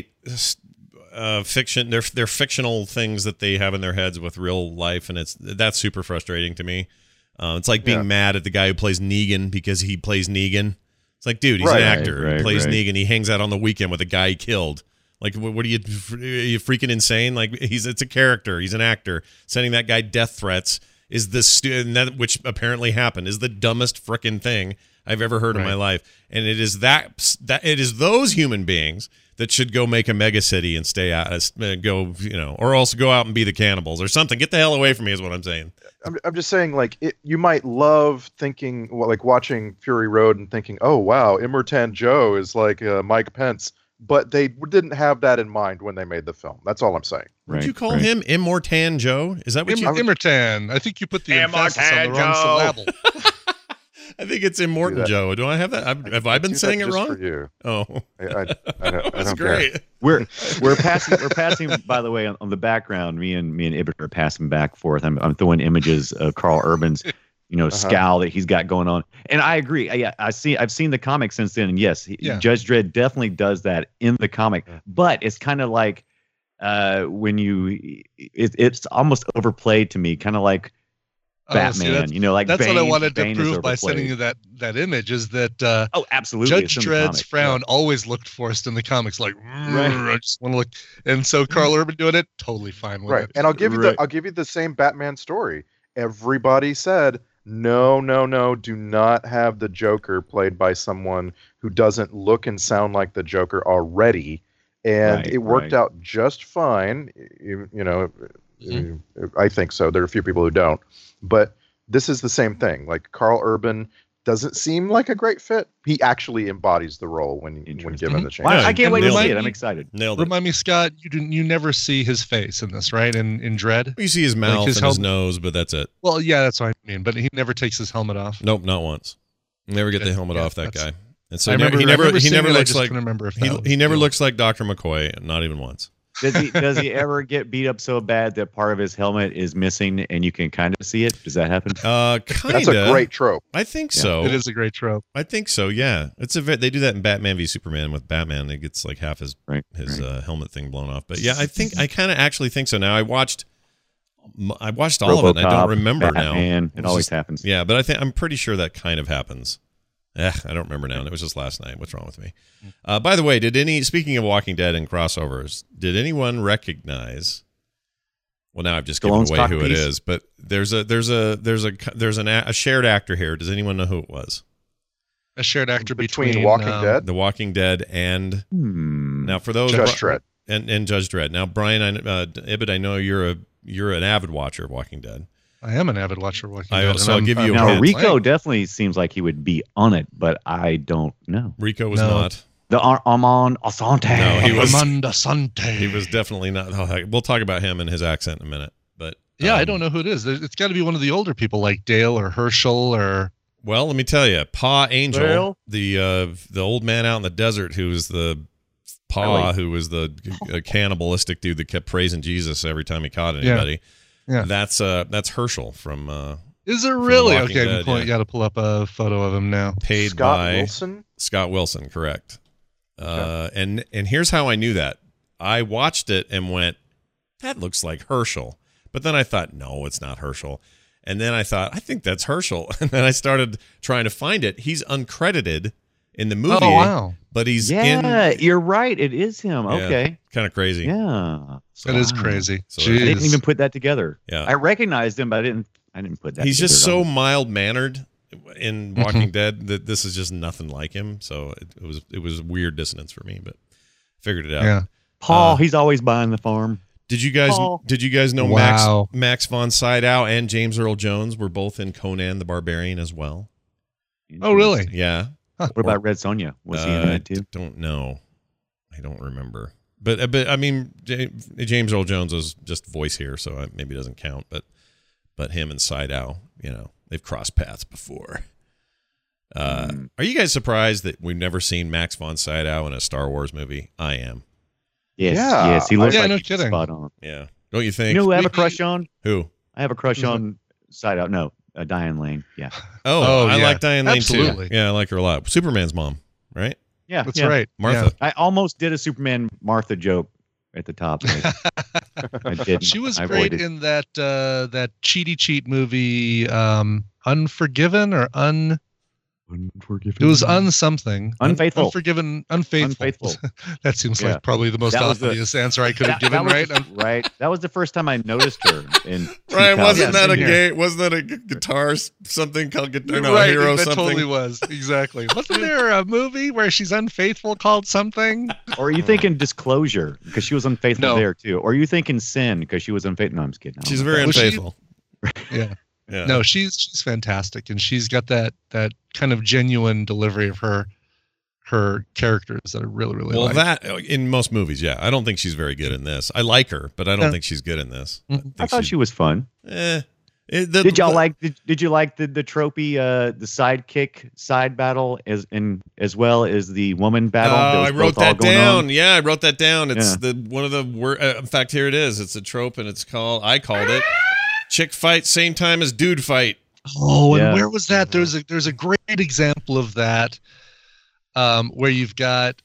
uh, fiction. They're they're fictional things that they have in their heads with real life, and it's that's super frustrating to me. Uh, it's like being Yeah. mad at the guy who plays Negan because he plays Negan. It's like, dude, he's Right. an actor. Right, he plays right. Negan. He hangs out on the weekend with a guy he killed. Like, what, what are you? Are you freaking insane? Like, he's it's a character. He's an actor. Sending that guy death threats is the stu- and that which apparently happened is the dumbest frickin' thing I've ever heard in my life. And it is that that it is those human beings that should go make a mega city and stay out, uh, go, you know, or else go out and be the cannibals or something. Get the hell away from me is what I'm saying. I'm, I'm just saying, like, it, you might love thinking, well, like, watching Fury Road and thinking, oh, wow, Immortan Joe is like uh, Mike Pence. But they didn't have that in mind when they made the film. That's all I'm saying. Would Right, you call right. him Immortan Joe? Is that what Im- you? Immortan. I think you put the emphasis on the wrong syllable. I think it's Immortan that. Joe. Do I have that? I've, have I been Do that saying it just wrong? For you. Oh, I, I, I don't, I that's don't great. care. We're we're passing we're passing. By the way, on, on the background, me and me and Ibit are passing back and forth. I'm I'm throwing images of Carl Urban's, you know, scowl that he's got going on. And I agree. I, I see. I've seen the comic since then, and yes, he, Yeah. Judge Dredd definitely does that in the comic. But it's kind of like uh, when you, it, it's almost overplayed to me, kind of like Oh, see, Batman. that's- you know, like That's what I Bane- wanted to Bane is prove by overplayed. sending you that, that image is that uh, Oh, absolutely. Judge it's in the Dredd's comic. frown always looked forced in the comics, like Right. "Mm, I just want to look. And so Carl Urban doing it, totally fine with Right. it. And I'll give you Right. the I'll give you the same Batman story. Everybody said, no, no, no, do not have the Joker played by someone who doesn't look and sound like the Joker already. And Right, it worked right. out just fine. You, you know, Mhm. I think so. There are a few people who don't. But this is the same thing. Like, Carl Urban doesn't seem like a great fit. He actually embodies the role when, when Interesting. given the chance. Well, Yeah, I can't wait to nailed see it. it. I'm excited. Nailed it. Remind me, Scott, you didn't, you never see his face in this, right? In in Dread. You see his mouth his and his helmet- nose, but that's it. Well, yeah, that's what I mean. But he never takes his helmet off. Nope, not once. Never get the Yeah, helmet yeah, off that that's- guy. And so I he never, remember, he I never, remember he seeing never it, I looks just like couldn't remember if he, that was he never the- looks like Doctor McCoy, not even once. Does he does he ever get beat up so bad that part of his helmet is missing and you can kind of see it? Does that happen? Uh, kind That's a great trope. I think Yeah. so. It is a great trope. I think so. Yeah, it's a ve- they do that in Batman v Superman with Batman. It gets like half his Right. his right. uh, helmet thing blown off. But yeah, I think I kind of actually think so now. I watched I watched all of it. And I don't RoboCop, remember now. Batman, it It's always just- happens. Yeah, but I think I'm pretty sure that kind of happens. Eh, I don't remember now. It was just last night. What's wrong with me? Uh, by the way, did any speaking of Walking Dead and crossovers, did anyone recognize? Well, now I've just given Stallone's away who it cockpiece? is, but there's a there's a there's a there's an a, a shared actor here. Does anyone know who it was? A shared actor Between, between, Walking um, Dead, The Walking Dead and Hmm. now for those Judge Dredd. and and Judge Dredd. Now, Brian, I, uh, Ibid, I know you're a you're an avid watcher of Walking Dead. I am an avid watcher of Walking I- Dead. so and I'll give you a Now hint. Rico definitely seems like he would be on it, but I don't know. Rico was No. not. The Ar- Armand Asante. No, he was- Amanda Sante. He was definitely not. Oh, heck, we'll talk about him and his accent in a minute. But Yeah, I um, don't know who it is. There's- It's got to be one of the older people like Dale or Herschel or. Well, let me tell you, Pa Angel, Well. the uh, the old man out in the desert who was the Pa, who was the uh, cannibalistic dude that kept praising Jesus every time he caught anybody. Yeah. That's uh that's Herschel from uh, Is it The really? Walking Okay, Dead, we yeah. got to pull up a photo of him now. paid Scott by Wilson. Scott Wilson, correct? Uh, and and here's how I knew that. I watched it and went, that looks like Herschel. But then I thought, no, it's not Herschel. And then I thought, I think that's Herschel. And then I started trying to find it. He's uncredited in the movie. Oh, wow. But he's yeah, in. you're right. It is him. Yeah, Okay. Kind of crazy. Yeah. That is Wow. crazy. So I didn't Jeez. even put that together. Yeah. I recognized him, but I didn't. I didn't put that. He's just together. so mild mannered in Walking Dead that this is just nothing like him. So it, it was it was weird dissonance for me, but figured it out. Yeah. Paul. uh, he's always buying the farm. Did you guys Paul. did you guys know Wow. Max Max von Sydow and James Earl Jones were both in Conan the Barbarian as well? Oh, really? Yeah. What about Red Sonja? Was he in Uh, that too? Don't know. I don't remember. But uh, but I mean J- James Earl Jones was just voice here, so it maybe doesn't count. But but him and Sydow, you know, they've crossed paths before. Uh, Mm. Are you guys surprised that we've never seen Max von Sydow in a Star Wars movie? I am. Yes. Yeah. Yes. He looks Yeah, like no he's kidding. spot on. Yeah. Don't you You think? know who I have a We- crush on? Who? I have a crush Mhm. on Side Out. No, uh, Diane Lane. Yeah. Oh, Oh, I yeah. like Diane Lane Absolutely. too. Yeah, I like her a lot. Superman's mom, right? Yeah. That's yeah. right. Martha. I almost did a Superman Martha joke at the top. I, I didn't. She was I great avoided. in that uh, that cheaty cheat movie, um, Unforgiven or Un. It was un something. Unfaithful. Unforgiven. Unfaithful. Unfaithful. that seems Yeah. like probably the most That was the- obvious answer I could have That- given. that Right. was, Un- right. That was the first time I noticed her. In Ryan, wasn't Yeah, that a same gay? Wasn't that a gu- guitar s- something called guitar? No, right. hero that something. totally was exactly. Wasn't there a movie where she's unfaithful called something? Or are you thinking Disclosure because she was unfaithful No. there too? Or are you thinking Sin because she was unfaithful? No, I'm just kidding. I don't She's know. very Was she- unfaithful. Yeah. Yeah. No, she's she's fantastic, and she's got that that kind of genuine delivery of her her characters that I really really Well, like. that in most movies, yeah. I don't think she's very good in this. I like her, but I don't Yeah. think she's good in this. Mhm. think I thought she- she was fun. Eh. It- the- Did y'all the- like? Did, did you like the the tropey, uh, the sidekick side battle as in as well as the woman battle? Oh, was I wrote both all that going down. on? Yeah, I wrote that down. It's Yeah. the one of the word. Uh, in fact, here it is. It's a trope, and it's called. I called it chick fight, same time as dude fight. Oh, and Yeah. where was that? There's a there's a great example of that, um, where you've got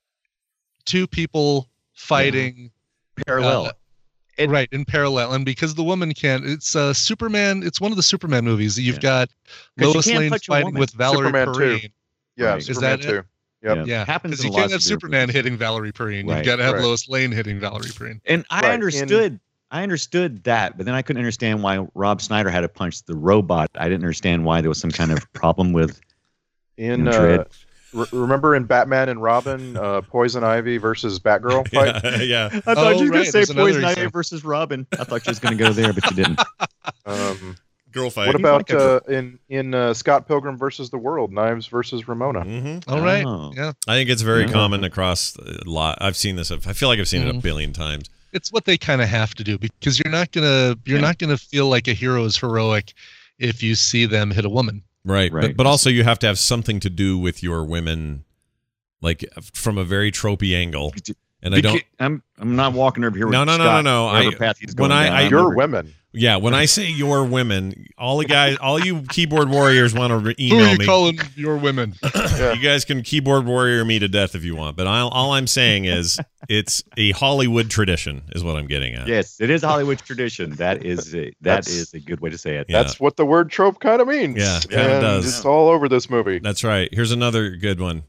two people fighting Parallel. uh, It- right in parallel, and because the woman can't, it's uh, Superman. It's one of the Superman movies. You've Yeah. got 'Cause you Lois can't Lane touch a fighting woman. with Valerie Superman two. Perrine. Yeah, Right. Is Superman that it? too. Yep. Yeah, Happens because in you lots can't have of Superman movies. hitting Valerie Perrine. Right. You've got to have Right. Lois Lane hitting Valerie Perrine. And I Right, understood. I understood that, but then I couldn't understand why Rob Snyder had to punch the robot. I didn't understand why there was some kind of problem with. In You know, uh, Dread. re- remember in Batman and Robin, uh, Poison Ivy versus Batgirl fight? Yeah, yeah. I thought Oh, you were gonna right, say there's another Poison Ivy example. versus Robin. I thought you was going to go there, but you didn't. Um, Girl fight. what about like a- uh, in in uh, Scott Pilgrim versus the World, Knives versus Ramona? hmm All right. Oh. Yeah. I think it's very Yeah. common across a lot. I've seen this. I feel like I've seen it a Mhm. billion times. It's what they kind of have to do because you're not gonna you're Yeah. not gonna feel like a hero is heroic if you see them hit a woman. Right. Right. But, but also you have to have something to do with your women, like from a very tropey angle. And I don't. I'm. I'm not walking over here. With No, no, no, Scott, no, no. wherever I- path he's when going I- down. I- I'm Your over- women. Yeah. When I say your women, all the guys, all you keyboard warriors want to re- Who are email you me. calling your women? Yeah. You guys can keyboard warrior me to death if you want, but I'll, all I'm saying is it's a Hollywood tradition, is what I'm getting at. Yes, it is a Hollywood tradition. That is a, that That's- is a good way to say it. Yeah. That's what the word trope kind of means. Yeah, it kinda and does. It's all over this movie. That's right. Here's another good one.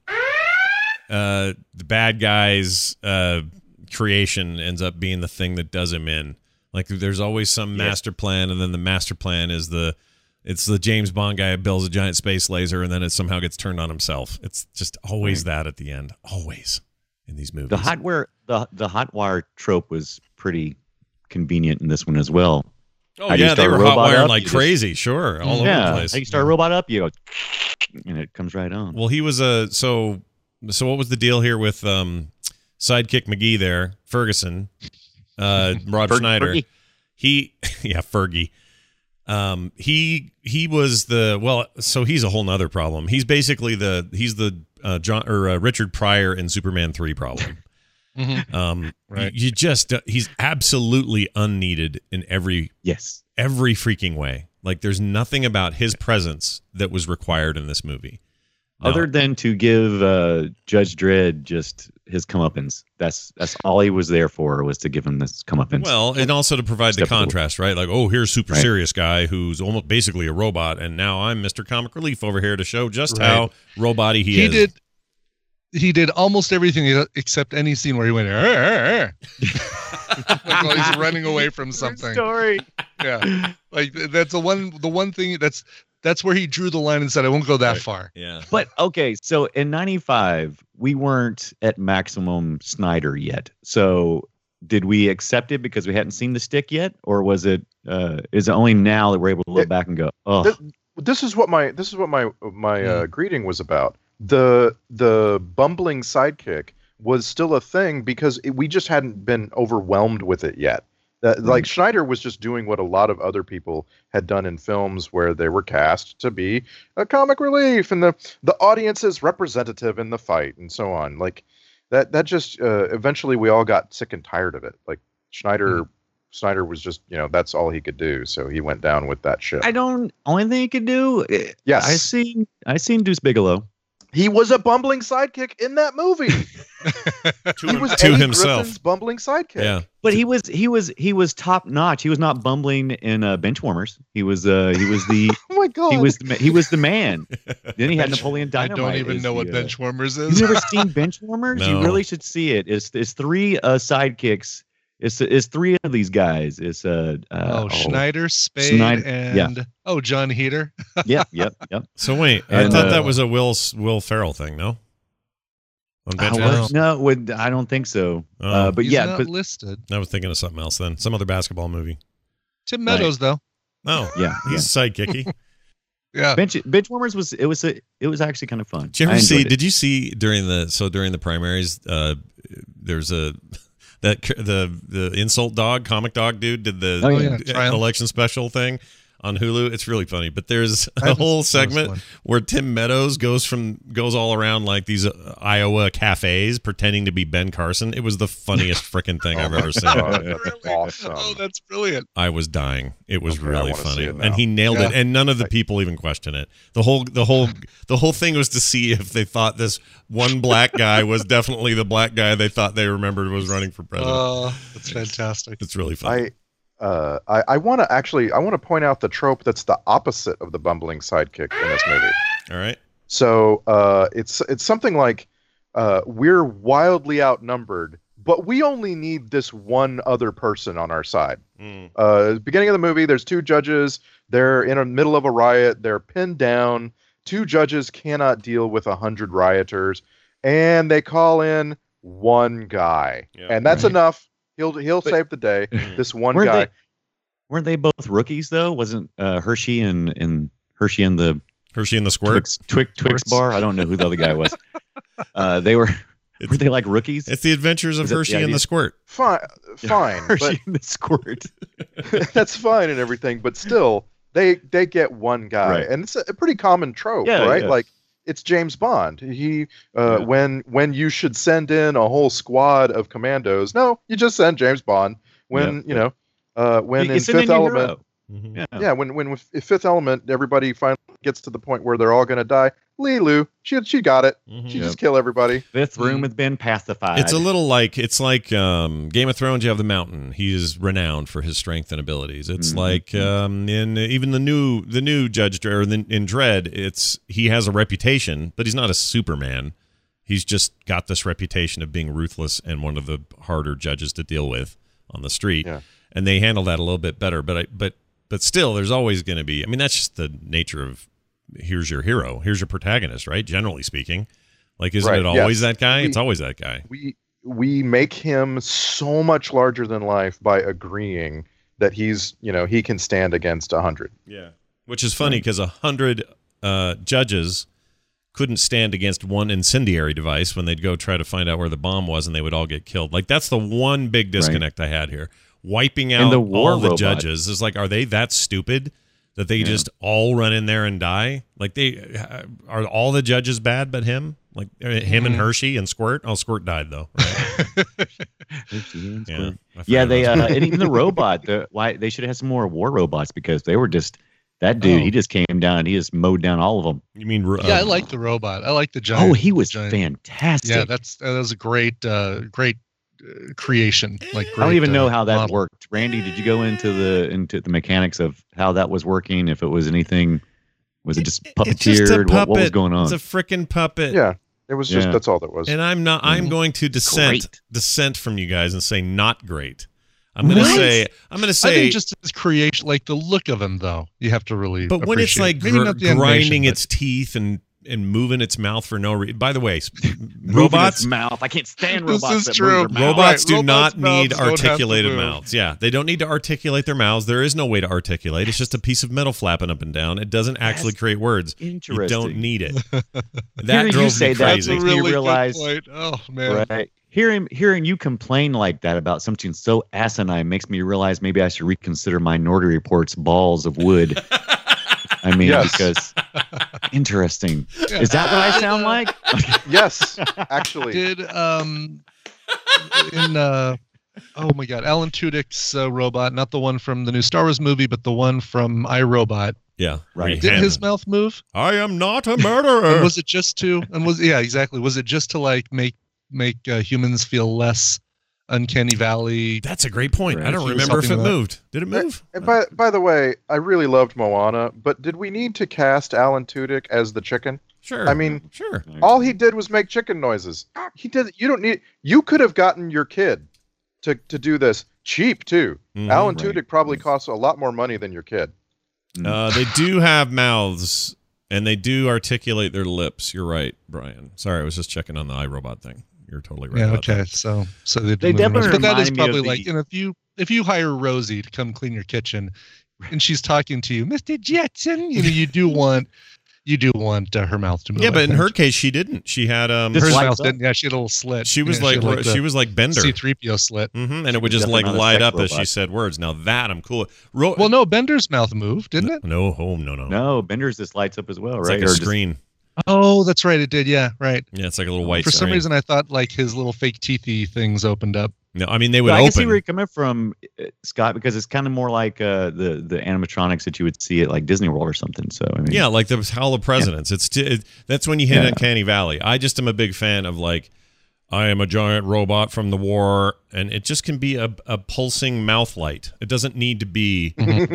Uh, the bad guy's uh, creation ends up being the thing that does him in. Like there's always some Yes. master plan, and then the master plan is the it's the James Bond guy who builds a giant space laser, and then it somehow gets turned on himself. It's just always that at the end, always in these movies. The hot wire the the hot wire trope was pretty convenient in this one as well. oh how do you yeah, they start a were hot robot wiring up? like You just- crazy. Sure, all over the yeah, place. how you start a robot up, you go, and it comes right on. Well, he was a so so. What was the deal here with um, sidekick McGee there, Ferguson, uh, Rob Fer- Schneider? Fergie. He, yeah, Fergie. Um, he he was the well. So he's a whole nother problem. He's basically the he's the uh, John or uh, Richard Pryor in Superman three problem. Mhm. Um, Right. you, you just uh, he's absolutely unneeded in every Yes, every freaking way. Like there's nothing about his presence that was required in this movie. No. Other than to give uh, Judge Dredd just his comeuppance. That's that's all he was there for, was to give him this comeuppance. Well, and also to provide the Step forward. contrast, right? Like, oh, here's super Right. serious guy who's almost basically a robot, and now I'm Mister Comic Relief over here to show just Right. how robot-y he, He is. did. He did almost everything except any scene where he went, "Arr, arr, arr." like while he's running away from something. Story. Yeah, like that's the one. The one thing that's that's where he drew the line and said, "I won't go that Right. far." Yeah. But okay, so in ninety-five, we weren't at maximum Snyder yet. So did we accept it because we hadn't seen the stick yet, or was it? Uh, is it only now that we're able to look It- back and go, "Oh, This, this is what my this is what my my uh, greeting was about. The the bumbling sidekick was still a thing because it, we just hadn't been overwhelmed with it yet. That, Like Schneider was just doing what a lot of other people had done in films where they were cast to be a comic relief and the the audience is representative in the fight and so on. Like that that just uh, eventually we all got sick and tired of it. Like Schneider Snyder was just, you know, that's all he could do, so he went down with that ship. I don't." Only thing he could do. eh, Yes. I seen. I seen Deuce Bigelow. He was a bumbling sidekick in that movie. To, He him- was to Eddie himself. Griffin's bumbling sidekick. Yeah. But he was he was he was top notch. He was not bumbling in uh, Benchwarmers. He was uh he was the Oh my god. he was the, ma- he was the man. Then he had Napoleon I Dynamite. don't even as know what the, uh, Benchwarmers You've is. never seen Benchwarmers? No. You really should see it. It's it's three uh, sidekicks. It's it's three of these guys. It's uh, uh oh, Schneider, Spade, Schneider- and yeah. oh, John Heater. Yep, yep, yep. So wait, I And, thought uh, that was a Will Will Ferrell thing, no? On Uh, Benchwarmers? what? No, would I don't think so. Oh. Uh, but He's yeah, not but listed. I was thinking of something else then. Some other basketball movie. Tim Meadows, though. Oh, yeah, yeah. he's sidekicky. Yeah. Bench Benchwarmers was it was a, it was actually kind of fun. Did you I ever see? enjoyed it. Did you see during the so during the primaries? Uh, there's a that c- the the insult dog comic dog dude did the Oh, yeah. yeah, Triumph. election special thing on Hulu. It's really funny. But there's I a haven't whole seen this segment one. where Tim Meadows goes from goes all around like these uh, Iowa cafes pretending to be Ben Carson. It was the funniest freaking thing I've ever seen. God, that's awesome. Oh, that's brilliant. I was dying. It was Okay, I really wanna see funny, it now. and he nailed it. Yeah. And none of the people even question it. The whole, the whole, the whole thing was to see if they thought this one black guy was definitely the black guy they thought they remembered was running for president. Oh, that's fantastic. It's really funny. I uh I, I want to actually I want to point out the trope that's the opposite of the bumbling sidekick in this movie. All right. So uh it's it's something like uh we're wildly outnumbered, but we only need this one other person on our side. Mm. Uh beginning of the movie, there's two judges, they're in the middle of a riot, they're pinned down. Two judges cannot deal with a hundred rioters, and they call in one guy. Yeah. and that's Right. enough. He'll he'll But- save the day. This one weren't guy. they weren't they both rookies though? Wasn't uh, Hershey and and Hershey and the Hershey and the Squirt. Twix Twix, Twix bar? I don't know who the other guy was. Uh, they were were they like rookies? It's the Adventures of Is that the Hershey and idea? the Squirt. Fine, fine, Hershey and the Squirt. but that's fine and everything. But still, they they get one guy, Right. and it's a, a pretty common trope, Yeah, right? yeah. Like it's James Bond. He uh, Yeah. when when you should send in a whole squad of commandos, no, you just send James Bond. When Yeah. you know, uh, when You- in you send Fifth your Element, hero. Mhm. Yeah. yeah, when when with Fifth Element, everybody finally gets to the point where they're all going to die. Lilu, she she got it. Mhm. She Yep. just kill everybody. Fifth room has been pacified. It's a little like it's like um, Game of Thrones. You have the Mountain. He is renowned for his strength and abilities. It's Mhm. like um, in even the new the new Judge Dredd or in, in Dredd. It's he has a reputation, but he's not a Superman. He's just got this reputation of being ruthless and one of the harder judges to deal with on the street. Yeah. And they handle that a little bit better. But I, but but still, there's always going to be. I mean, that's just the nature of here's your hero, here's your protagonist, right? Generally speaking, like isn't Right, it always yes. that guy? We- It's always that guy. we we make him so much larger than life by agreeing that he's you know he can stand against a hundred. Yeah, which is funny because a hundred uh, judges couldn't stand against one incendiary device when they'd go try to find out where the bomb was, and they would all get killed. Like that's the one big disconnect I had here. Wiping out And the war all the robot. judges is like, are they that stupid that they just all run in there and die? Like they are all the judges bad, but him, like uh, him and Mhm. Hershey and Squirt. Oh, Squirt died though. Right? Hershey and Yeah, Squirt. I Yeah, forgot they about uh, and even the robot. The why they should have had some more war robots because they were just That dude, Oh. he just came down and he just mowed down all of them. You mean? Uh, Yeah, I like the robot. I like the giant. Oh, he was giant- fantastic. Yeah, that's that was a great, uh, great uh, creation. Like, I don't great, even know uh, how that model. worked. Randy, did you go into the into the mechanics of how that was working? If it was anything, was it just puppeteered? It's just a puppet. What, what was going on? It's a freaking puppet. Yeah, it was just Yeah. that's all that was. And I'm not. I'm Mhm. going to dissent Great. dissent from you guys and say not great. I'm going to What? say. I'm going to I say. think just his creation, like the look of him, though, you have to really. But when it's appreciate. like Maybe gr- not the animation, grinding but- its teeth and and moving its mouth for no reason. By the way, s- Moving robots its mouth. I can't stand This robots is that true. move their mouth. robots Right, do robots' not need mouths don't have to articulated move. mouths. Yeah, they don't need to articulate their mouths. There is no way to articulate. It's just a piece of metal flapping up and down. It doesn't actually That's create words. Interesting. You don't need it. That Hearing you drove say me that That's crazy. a makes me really good realize- point. Oh man. Right. Hearing hearing you complain like that about something so asinine makes me realize maybe I should reconsider Minority Report's balls of wood. I mean, Yes. because interesting. Is that what I sound like? Yes, actually. Did um in uh oh my god, Alan Tudyk's uh, robot, not the one from the new Star Wars movie, but the one from iRobot. Yeah, Right. Did Hand- his mouth move? I am not a And murderer. was it just to and was yeah, exactly. Was it just to like make make uh, humans feel less uncanny valley? That's a great point. I Right. don't Or remember if it something like that. moved. Did it move? And by by the way, I really loved Moana, but did we need to cast Alan Tudyk as the chicken? Sure. I mean, sure. all he did was make chicken noises. He did. You don't need. You could have gotten your kid to to do this cheap too. Mhm. Alan right. Tudyk probably costs a lot more money than your kid. Uh, they do have mouths and they do articulate their lips. You're right, Brian. Sorry, I was just checking on the iRobot thing. You're totally right. Yeah, about okay. that. So so they, They do move definitely around. But that is remind me of probably the- like, you know, if you if you hire Rosie to come clean your kitchen and she's talking to you, Mister Jetson, you know, you do want you do want uh, her mouth to move. Yeah, I but in think. her case, she didn't. She had um. Just Her lights mouth up. didn't. Yeah, she had a little slit. She was Yeah, like, had she was like Bender. C three P O slit. hmm and it would just Definitely like not a light sex up as she robot. said words. Now that I'm cool. with. Ro- Well, no, Bender's mouth moved, didn't it? no, oh, no, no, No, Bender's just lights up as well, It's right? like a Or just- screen. Oh, that's right, it did. Yeah, right. Yeah, it's like a little white. For some screen. reason, I thought like his little fake teethy things opened up. no, I mean they would Well, I can see open. where you're coming from, uh, Scott, because it's kind of more like uh, the the animatronics that you would see at like Disney World or something. So I mean, Yeah, like the Howl of Presidents. It's t- it, that's when you hit Yeah. Uncanny Valley. I just am a big fan of like, I am a giant robot from the war, and it just can be a, a pulsing mouth light. It doesn't need to be.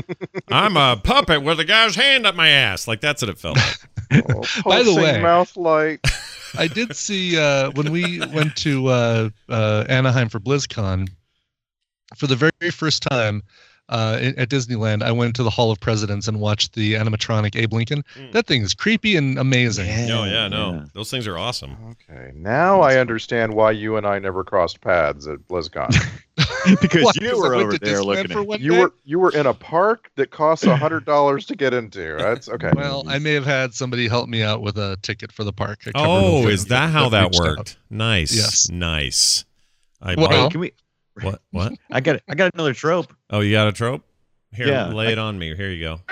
I'm a puppet with a guy's hand up my ass. Like that's what it felt like. Oh, By the pulsing way- mouth light. I did see uh, when we went to uh, uh, Anaheim for BlizzCon for the very first time uh, i- at Disneyland. I went to the Hall of Presidents and watched the animatronic Abe Lincoln. Mm. That thing is creepy and amazing. No, yeah, no, yeah. those things are awesome. Okay, now I understand why you and I never crossed paths at BlizzCon. because What, you 'cause were I went over to there Disneyland looking for at. one you day? were you were in a park that costs a hundred dollars to get into. That's okay. Well, I may have had somebody help me out with a ticket for the park. I covered Oh, the is thing that how that reached out. worked? Nice. Yes. Nice. I Well- bought- Can we? what? What? I got I got another trope. Oh, you got a trope? Here, Yeah. lay it on me. Here you go.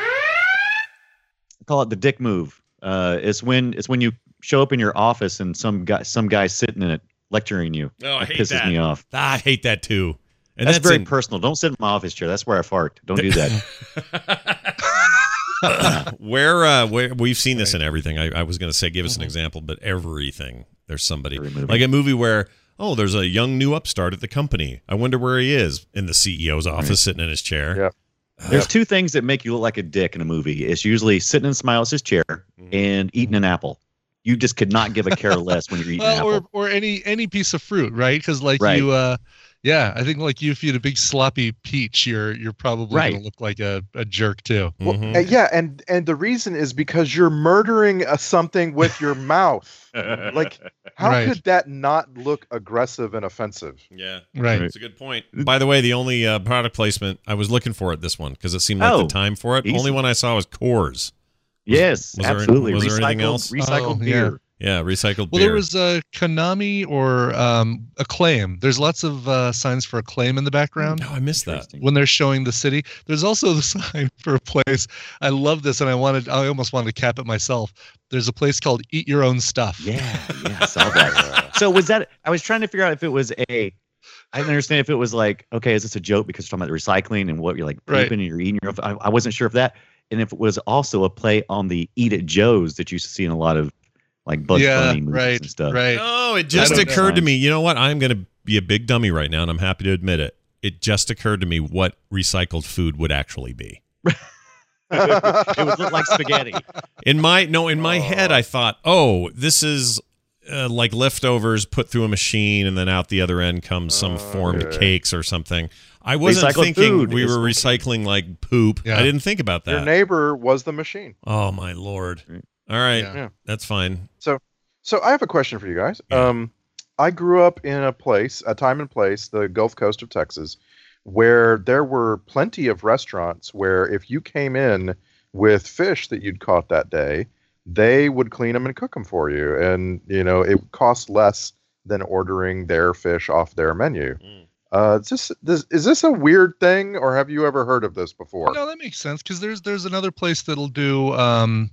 I call it the dick move. Uh, it's when it's when you show up in your office and some guy some guy's sitting in it lecturing you. Oh, I That hate pisses that. me off. I hate that too. And that's, very in- personal. Don't sit in my office chair. That's where I fart. Don't do that. where uh where we've seen this in everything. I, I was gonna say give us an example, but everything there's somebody Every movie. like a movie where oh there's a young new upstart at the company. I wonder where he is in the C E O's office sitting in his chair. Yeah. There's two things that make you look like a dick in a movie. It's usually sitting in somebody else's chair and eating an apple. You just could not give a care less when you're eating an Well, apple. or or any any piece of fruit, right? Because like Right. you, uh, yeah, I think like you, if you had a big sloppy peach, you're you're probably Right. gonna look like a, a jerk too. Well, Mhm. uh, yeah, and and the reason is because you're murdering uh, something with your mouth. Like, how Right. could that not look aggressive and offensive? Yeah. Right. It's a good point. By the way, the only uh, product placement I was looking for at this one because it seemed like Oh, the time for it. easy. Only one I saw was Coors. Yes, was there- absolutely. was there anything recycled, else? recycled Oh, yeah. beer. Yeah, recycled Well, beer. there was uh, Konami or um, Acclaim. There's lots of uh, signs for Acclaim in the background. No, I missed that. Interesting. When they're showing the city, there's also the sign for a place. I love this, and I wanted, I almost wanted to cap it myself. There's a place called Eat Your Own Stuff. Yeah, yeah, I saw that. So was that? I was trying to figure out if it was a. I didn't understand if it was like, okay, is this a joke because you're talking about the recycling and what you're like Right. pooping and you're eating your. I, I wasn't sure if that. and if it was also a play on the Eat at Joe's that you used to see in a lot of like Bugs yeah, Bunny movies right, and stuff. right. Oh, it just I don't occurred know. to me. You know what? I'm going to be a big dummy right now, and I'm happy to admit it. It just occurred to me what recycled food would actually be. It would look like spaghetti. In my no, in my head, I thought, oh, this is uh, like leftovers put through a machine, and then out the other end comes some formed yeah. cakes or something. I wasn't Recycled thinking food we is were okay. recycling like poop. Yeah. I didn't think about Your that. neighbor was the machine. Oh my lord! All right, Yeah. Yeah. that's fine. So, so I have a question for you guys. Yeah. Um, I grew up in a place, a time and place, the Gulf Coast of Texas, where there were plenty of restaurants where if you came in with fish that you'd caught that day, they would clean them and cook them for you, and you know it cost less than ordering their fish off their menu. Mm. Uh, is this, this is this a weird thing, or have you ever heard of this before? No, that makes sense because there's there's another place that'll do um,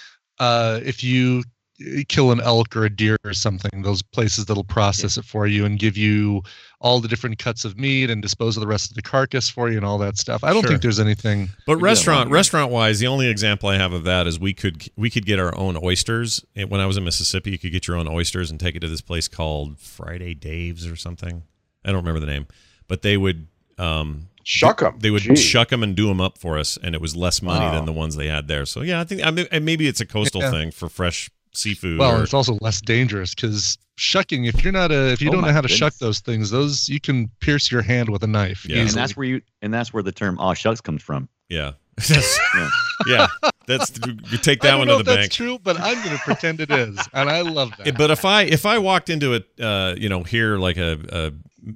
uh, if you kill an elk or a deer or something. Those places that'll process it for you and give you all the different cuts of meat and dispose of the rest of the carcass for you and all that stuff. I don't Sure. think there's anything. But Yeah, restaurant well, restaurant wise, the only example I have of that is we could we could get our own oysters. And when I was in Mississippi, you could get your own oysters and take it to this place called Friday Dave's or something. I don't remember the name, but they would um, Shuck 'em. They would Gee. shuck them and do them up for us, and it was less money Wow. than the ones they had there. So yeah, I think I mean, and maybe it's a coastal Yeah. thing for fresh seafood. Well, or- it's also less dangerous because shucking. If you're not a, if you Oh don't my know how to goodness. shuck those things, those you can pierce your hand with a knife. Yeah. And easily. that's where you and that's where the term "aw shucks" comes from. yeah, That's- Yeah. yeah, that's you take I that don't one know to if the that's bank. true, but I'm going to pretend it is, and I love that. But if I if I walked into it, uh, you know, here like a, a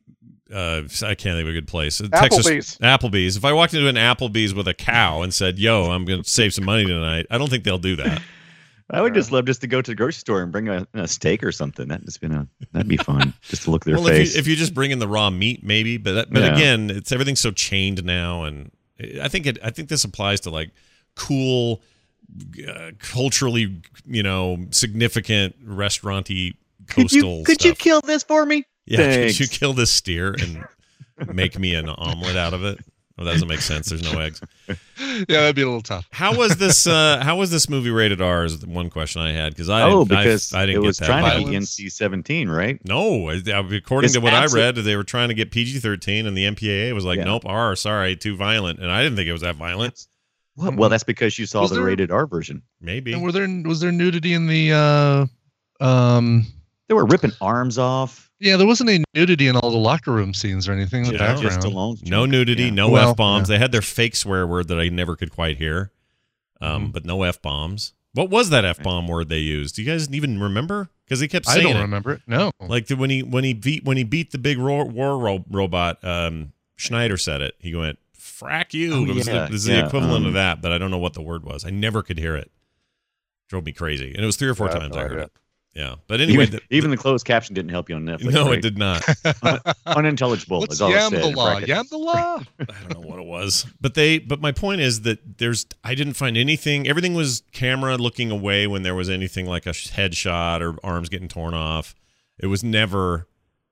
uh, I can't think of a good place. Texas Applebee's. Applebee's. If I walked into an Applebee's with a cow and said, "Yo, I'm going to save some money tonight," I don't think they'll do that. I would just love just to go to the grocery store and bring a, a steak or something. That'd just been a that'd be fun. Just to look at their Well, if face. you, if you just bring in the raw meat, maybe. But that, but Yeah. again, it's everything's so chained now, and I think it. I think this applies to like cool, uh, culturally, you know, significant restauranty could coastal. you could stuff. you kill this for me? Yeah, Thanks. could you kill this steer and make me an omelet out of it? Well, that doesn't make sense. There's no eggs. yeah, that'd be a little tough. How was this? Uh, how was this movie rated R? Is the one question I had because I Oh, didn't, I- because I, didn't it was get that. trying to violent. be N C seventeen, right? No, I- according It's to what I absolute- read, they were trying to get P G thirteen, and the M P A A was like, Yeah. "Nope, R, sorry, too violent." And I didn't think it was that violent. Well, well, that's because you saw Was the there- rated R version. Maybe. And were there was there nudity in the? Uh, um, They were ripping arms off. yeah, there wasn't any nudity in all the locker room scenes or anything in the Yeah, Just background. alone. No nudity, Yeah. no Well, f bombs. yeah. They had their fake swear word that I never could quite hear, um, Mhm. but no f bombs. What was that f bomb word they used? Do you guys even remember? Because they kept I saying don't it. remember it. No. Like the, when he when he beat when he beat the big war, war ro- robot, um, Schneider said it. He went, "Frack you." Oh, it was, yeah, the, it was the yeah, equivalent um, of that, but I don't know what the word was. I never could hear it. Drove me crazy, and it was three or four Yeah, I have times no I heard idea. it. Yeah, but anyway, Even, the, even the closed caption didn't help you on Netflix. no, right? it did not. Unintelligible. What's is all it yam said the in law? brackets. Yam the law. I don't know what it was, but they. But my point is that there's. I didn't find anything. Everything was camera looking away when there was anything like a headshot or arms getting torn off. It was never,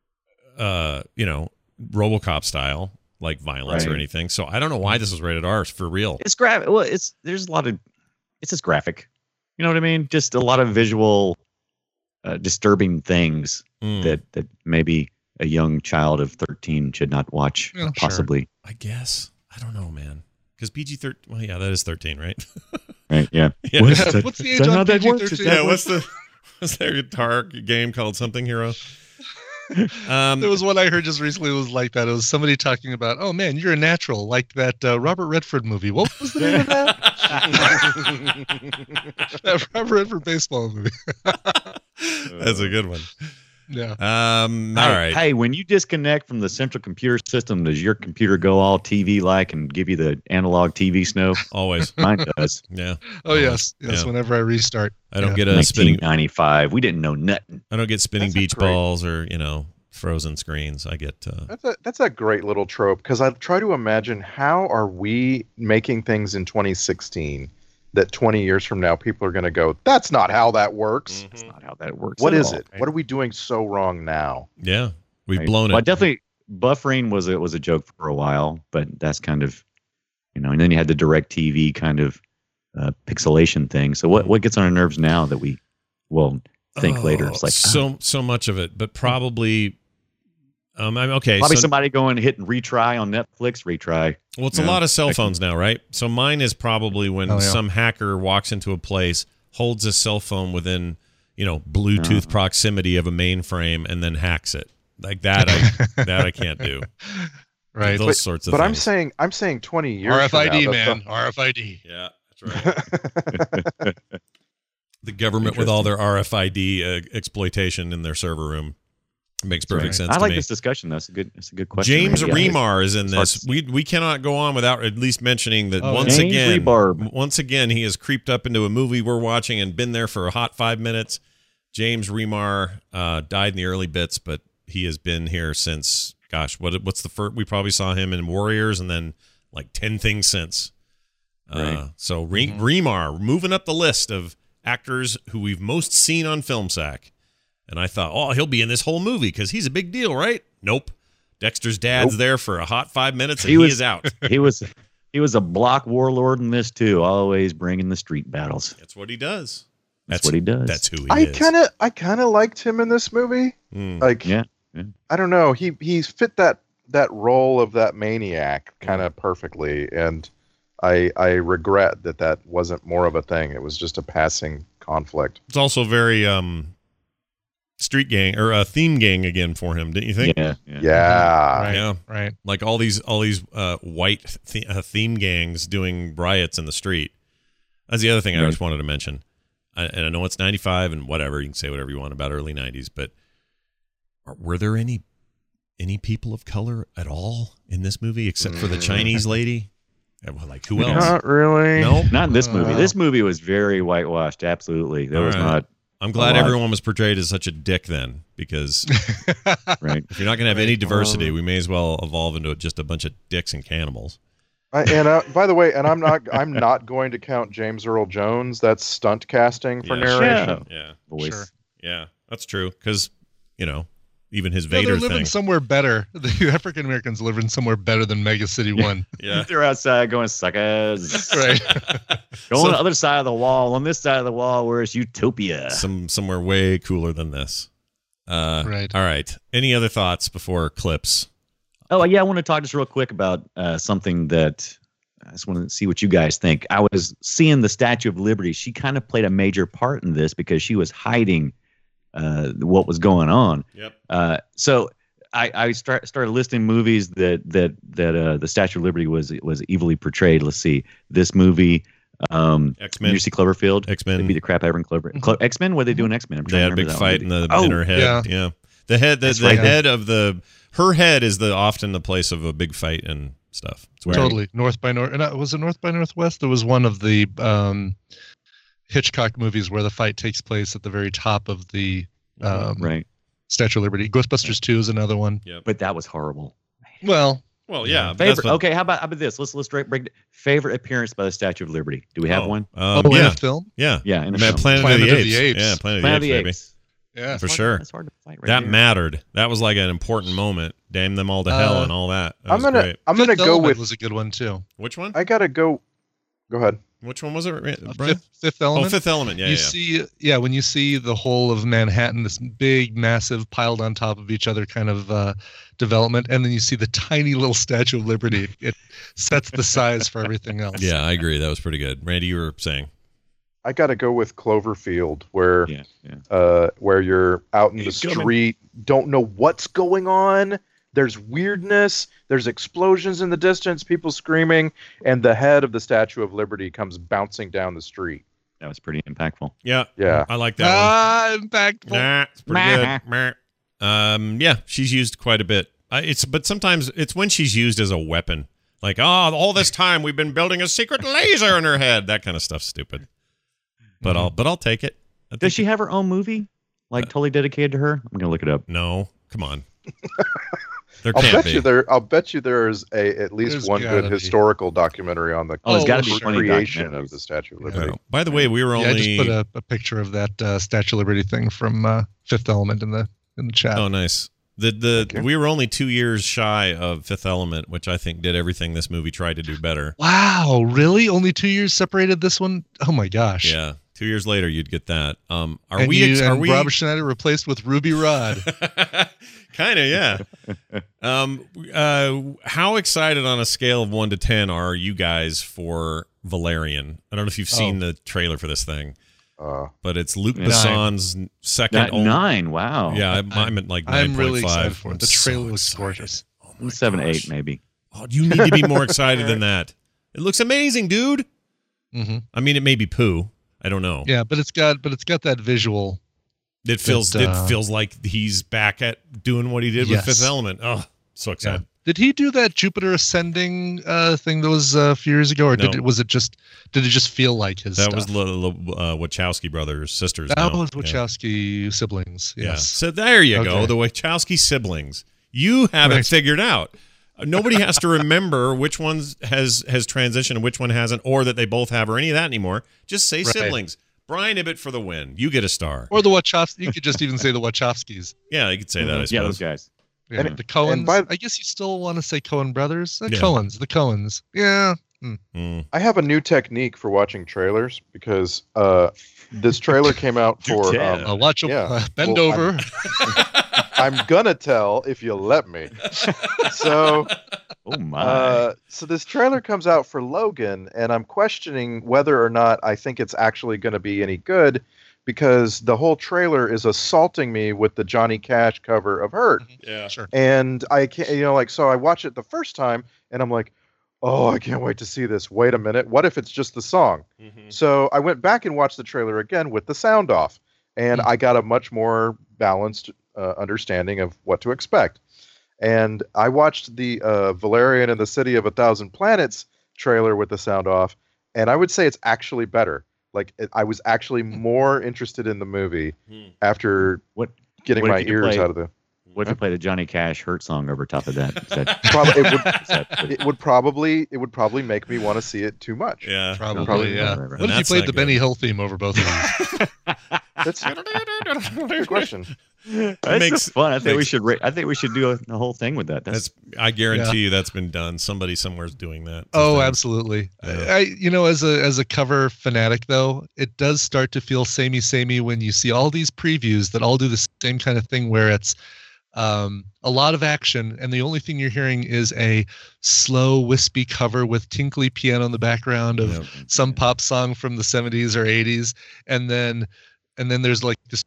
uh, you know, RoboCop style like violence or Right. anything. So I don't know why this was rated R for real. It's graphic. Well, it's there's a lot of. It's just graphic. You know what I mean? Just a lot of visual, uh, disturbing things Mm, that that maybe a young child of thirteen should not watch. Yeah, sure. possibly. I guess I don't know, man. Because P G thirteen. Well, yeah, that is thirteen, right? Right? Yeah. Yeah. What's Yeah, that- what's the is age that on how that P G works? Is thirteen? that Yeah. what- What's the? Was there a guitar game called Something Hero? Um, There was one I heard just recently was like that. It was somebody talking about, oh man, you're a natural, like that uh, Robert Redford movie. What was the name of that? That Robert Redford baseball movie. That's a good one. Yeah. Um, all Hey, right. Hey, when you disconnect from the central computer system, does your computer go all T V like and give you the analog T V snow? Always. Mine does. Yeah. Oh yes, yes. Yeah. Whenever I restart, I don't Yeah. get a spinning. nineteen ninety-five. We didn't know nothing. I don't get spinning That's a beach great- balls or you know frozen screens. I get. Uh, That's a that's a great little trope because I try to imagine how are we making things in twenty sixteen that twenty years from now people are going to go, that's not how that works. That's not how that works. What at is all. it? What are we doing so wrong now? yeah, we've Right. blown Well, it. definitely, buffering was a was a joke for a while, but that's kind of, you know, and then you had the direct T V kind of uh, pixelation thing. So what what gets on our nerves now that we will think Oh, later? It's like so oh, so much of it, but probably. Um, I'm okay. probably so, somebody going hit and retry on Netflix. Retry. well, it's Yeah. a lot of cell phones now, right? So mine is probably when Oh, yeah. some hacker walks into a place, holds a cell phone within, you know, Bluetooth Uh-huh. proximity of a mainframe, and then hacks it. Like that, I that I can't do. Right. Those But- sorts of But I'm things. saying I'm saying twenty years. R F I D, from now, man. R F I D. Yeah, that's right. The government with all their R F I D uh, exploitation in their server room makes perfect right. sense I to like me. this discussion. That's a good. That's a good question. James Randy. Yeah. Remar is in It's hard this. to- We we cannot go on without at least mentioning that Oh, once James again, Rebarb. once again, he has creeped up into a movie we're watching and been there for a hot five minutes. James Remar uh, died in the early bits, but he has been here since. Gosh, what what's the first? We probably saw him in Warriors, and then like ten things since. Uh, Right. So Re- Remar moving up the list of actors who we've most seen on FilmSack. And I thought, oh, he'll be in this whole movie because he's a big deal, right? Nope. Dexter's dad's Nope. there for a hot five minutes, and He he, was- is out. he was he was a block warlord in this too. Always bringing the street battles. That's what he does. That's what he does. That's who he I is. kind of I kind of liked him in this movie. Mm. Like Yeah. I don't know, he he's fit that that role of that maniac kind of perfectly, and I I regret that that wasn't more of a thing. It was just a passing conflict. It's also very um, street gang or a theme gang again for him, didn't you think? Yeah. Yeah. Yeah. Right. Yeah. Right. Like all these all these uh, white th- uh, theme gangs doing riots in the street. That's the other thing I Right. just wanted to mention. I, and I know it's ninety-five and whatever, you can say whatever you want about early nineties, but are, were there any any people of color at all in this movie except for the Mm. Chinese lady? Uh, well, like who else? Not really. No. Not in this movie. Uh, this movie was very whitewashed. Absolutely. There All was right. not I'm glad a lot. everyone was portrayed as such a dick then, because right. if you're not going to have any diversity, Um, we may as well evolve into just a bunch of dicks and cannibals. I, and uh, by the way, and I'm not I'm not going to count James Earl Jones. That's stunt casting for Yeah. narration. Yeah, Voice. Sure. yeah, that's true. Because you know, even his No, Vader they're living thing. somewhere better. The African Americans living somewhere better than Mega City One. Yeah, They're outside going suckers. Right. Go So- on the other side of the wall. On this side of the wall, where it's utopia. some somewhere way cooler than this. Uh, Right. All right. Any other thoughts before clips? Oh yeah, I want to talk just real quick about uh, something that I just want to see what you guys think. I was seeing the Statue of Liberty. She kind of played a major part in this because she was hiding uh, what was going on. Yep. Uh, so I, I start, started listing movies that that that uh, the Statue of Liberty was was evilly portrayed. Let's see, this movie, um, X-Men. you see Cloverfield. X-Men. They beat the crap out of her in Clover. Clo- X-Men. What they do in X-Men? I'm They trying had to a big remember that one fight in movie. the Oh, in her head. yeah. Yeah. The head. The, That's the right. head of the her head is the often the place of a big fight and stuff. It's weird. Totally. North by North. Uh, was it North by Northwest? There was one of the um, Hitchcock movies where the fight takes place at the very top of the um, right. Statue of Liberty. Ghostbusters two is another one. But that was horrible. Well, Well, yeah. but that's Favorite. what- Okay, how about how about this? Let's let's break, break favorite appearance by the Statue of Liberty. Do we have oh, one? Um, oh, in yeah. a film? Yeah. Yeah, in a Man, film. Planet, Planet of, the of Apes. the Apes. Yeah, Planet, Planet of the Apes, baby. Apes. Yeah. For That's hard- sure. That's hard to fight right That there. mattered. That was like an important moment. Damn them all to hell Uh, and all that. That I'm was gonna great. I'm gonna Fifth go Element with was a good one too. Which one? I gotta go. Go ahead. Which one was it? Uh, Brian? Fifth, Fifth Oh, Element. Fifth Element. Yeah, you yeah. see, yeah, when you see the whole of Manhattan, this big, massive, piled on top of each other kind of uh, development, and then you see the tiny little Statue of Liberty. It sets the size for everything else. Yeah, I agree. That was pretty good. Randy, you were saying. I gotta go with Cloverfield, where Yeah, yeah. uh, where you're out in the He's coming. street, don't know what's going on. There's weirdness. There's explosions in the distance, people screaming, and the head of the Statue of Liberty comes bouncing down the street. That was pretty impactful. Yeah. Yeah. I like that Ah, impactful. one. Nah, it's pretty good. Meh. Um, yeah, she's used quite a bit. Uh, it's but sometimes it's when she's used as a weapon. Like, oh, all this time we've been building a secret laser in her head. That kind of stuff's stupid. But I'll but I'll take it. I Does think- she have her own movie, like totally dedicated to her? I'm gonna look it up. No, come on. There I'll can't bet be. you there. I'll bet you there is a at least There's one gotta good be. historical documentary on the Oh, there's Oh, got to be sure. plenty of creation of documentaries. the Statue of Yeah. Liberty. Oh, by the way, we were Yeah, I only. just put a, a picture of that uh, Statue of Liberty thing from uh, Fifth Element in the in the chat. Oh, nice. The the Thank you. we were only two years shy of Fifth Element, which I think did everything this movie tried to do better. Wow, really? Only two years separated this one? Oh my gosh. Yeah, two years later you'd get that. Um, are and we? you, Ex- are and we? Robert Schneider replaced with Ruby Rod. Kind of, yeah. um, uh, how excited on a scale of one to ten are you guys for Valerian? I don't know if you've seen Oh. the trailer for this thing, Uh, but it's Luc Nine. Besson's second. Nine, only- nine. Wow. Yeah, I'm, I'm at like nine I'm point really five. excited for I'm it. The so trailer looks excited. gorgeous. Oh my Seven, gosh. eight, maybe. Oh, you need to be more excited than that. It looks amazing, dude. hmm I mean, it may be poo. I don't know. Yeah, but it's got but it's got that visual. It feels But, uh, it feels like he's back at doing what he did Yes. with Fifth Element. Oh, so Yeah. excited. Did he do that Jupiter Ascending uh, thing that was uh, a few years ago, or did No. it, was it just did it just feel like his That stuff? was the uh, Wachowski brothers, sisters. that now. was Yeah. Wachowski siblings. Yeah. Yes. So there you go. Okay. The Wachowski siblings. You have it Right. figured out. Nobody has to remember which one has has transitioned and which one hasn't, or that they both have, or any of that anymore. Just say Right. siblings. Brian Ibbett for the win. You get a star. Or the Wachowskis. You could just even say the Wachowskis. Yeah, you could say that. I Yeah, those suppose. guys. Yeah, And- the Coens. and by- I guess you still want to say Coen brothers. The Yeah. Coens. The Coens. Yeah. Mm. I have a new technique for watching trailers because uh, this trailer came out Do for. tell. Um, Uh, watch. Yeah. Uh, bend Well, over. I'm gonna tell if you let me. So, Oh my. uh, so this trailer comes out for Logan, and I'm questioning whether or not I think it's actually going to be any good, because the whole trailer is assaulting me with the Johnny Cash cover of Hurt. Yeah. Sure. And I can't, you know, like, so I watch it the first time, and I'm like, oh, I can't wait to see this. Wait a minute, what if it's just the song? Mhm. So I went back and watched the trailer again with the sound off, and Hmm. I got a much more balanced uh, understanding of what to expect. And I watched the uh, Valerian and the City of a Thousand Planets trailer with the sound off, and I would say it's actually better. Like, it, I was actually more interested in the movie Hmm. after What- getting what if my you could ears play- out of the. What if you play the Johnny Cash Hurt song over top of that? Is that, Probably, it would. is that It would probably. It would probably make me want to see it too much. Yeah. Probably. Probably yeah. not, right, right. What if you That's played not the good. Benny Hill theme over both of these? That's a good question. That's makes- just fun. I think we makes- should. Ra- I think we should do a, the whole thing with that. That's, That's. I guarantee you that's been done. Somebody somewhere's doing that. Oh, Thing. absolutely. Yeah. I, you know, as a as a cover fanatic, though, it does start to feel samey, samey when you see all these previews that all do the same kind of thing, where it's um, a lot of action, and the only thing you're hearing is a slow, wispy cover with tinkly piano in the background of Yep. some pop song from the seventies or eighties, and then and then there's like this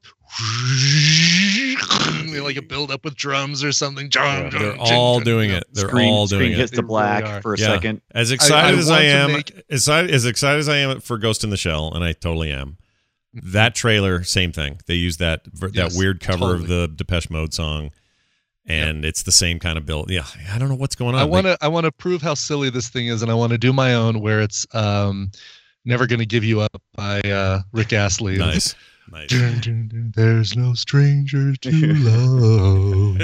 like a build up with drums or something. They're all doing it. They're screen, all doing screen it. hits They the really black are. for a Yeah. second. As excited I as I want to am, make- as, as excited as I am for Ghost in the Shell, and I totally am. That trailer, same thing. They use that that Yes, weird cover of totally. the Depeche Mode song, and it's the same kind of build. Yeah, I don't know what's going on. I want to I want to prove how silly this thing is, and I want to do my own where it's um, "Never Gonna Give You Up" by uh, Rick Astley. Nice, nice. Dun, dun, dun, There's no stranger to love.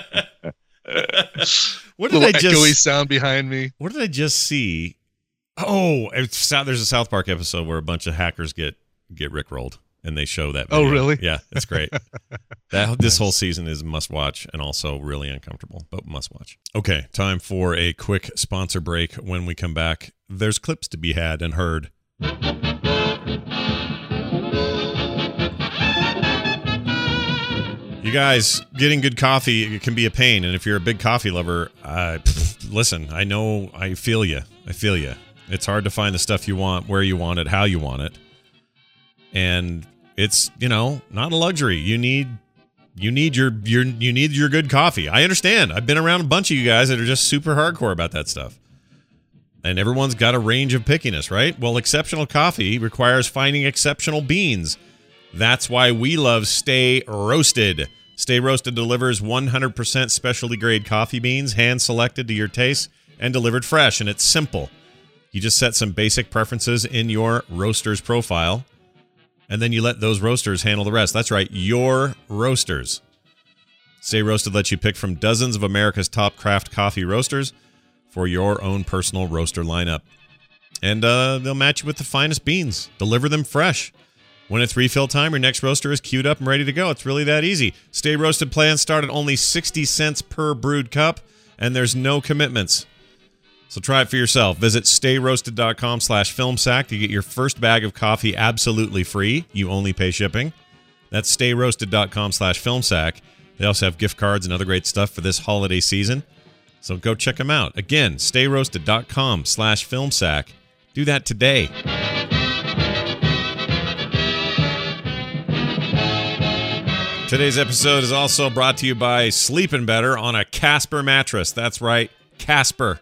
What did Little I echoey just? sound behind me. What did I just see? Oh, it's, Sou- there's a South Park episode where a bunch of hackers get get rickrolled, and they show that. Oh, video. really? Yeah, it's great. That this whole season is must watch and also really uncomfortable, but must watch. Okay, time for a quick sponsor break. When we come back, there's clips to be had and heard. You guys, getting good coffee, it can be a pain, and if you're a big coffee lover, uh, pff, listen, I know, I feel you. I feel you. It's hard to find the stuff you want, where you want it, how you want it. And it's, you know, not a luxury. You need you need your your you need your good coffee. I understand. I've been around a bunch of you guys that are just super hardcore about that stuff. And everyone's got a range of pickiness, right? Well, exceptional coffee requires finding exceptional beans. That's why we love Stay Roasted. Stay Roasted delivers one hundred percent specialty grade coffee beans, hand selected to your taste and delivered fresh. And it's simple. You just set some basic preferences in your roaster's profile, and then you let those roasters handle the rest. That's right, your roasters. Stay Roasted lets you pick from dozens of America's top craft coffee roasters for your own personal roaster lineup. And uh, they'll match you with the finest beans. Deliver them fresh. When it's refill time, your next roaster is queued up and ready to go. It's really that easy. Stay Roasted plans start at only sixty cents per brewed cup, and there's no commitments. So try it for yourself. Visit stayroasted.com slash filmsack to get your first bag of coffee absolutely free. You only pay shipping. That's stayroasted.com slash filmsack. They also have gift cards and other great stuff for this holiday season. So go check them out. Again, stayroasted.com slash filmsack. Do that today. Today's episode is also brought to you by Sleeping Better on a Casper mattress. That's right, Casper.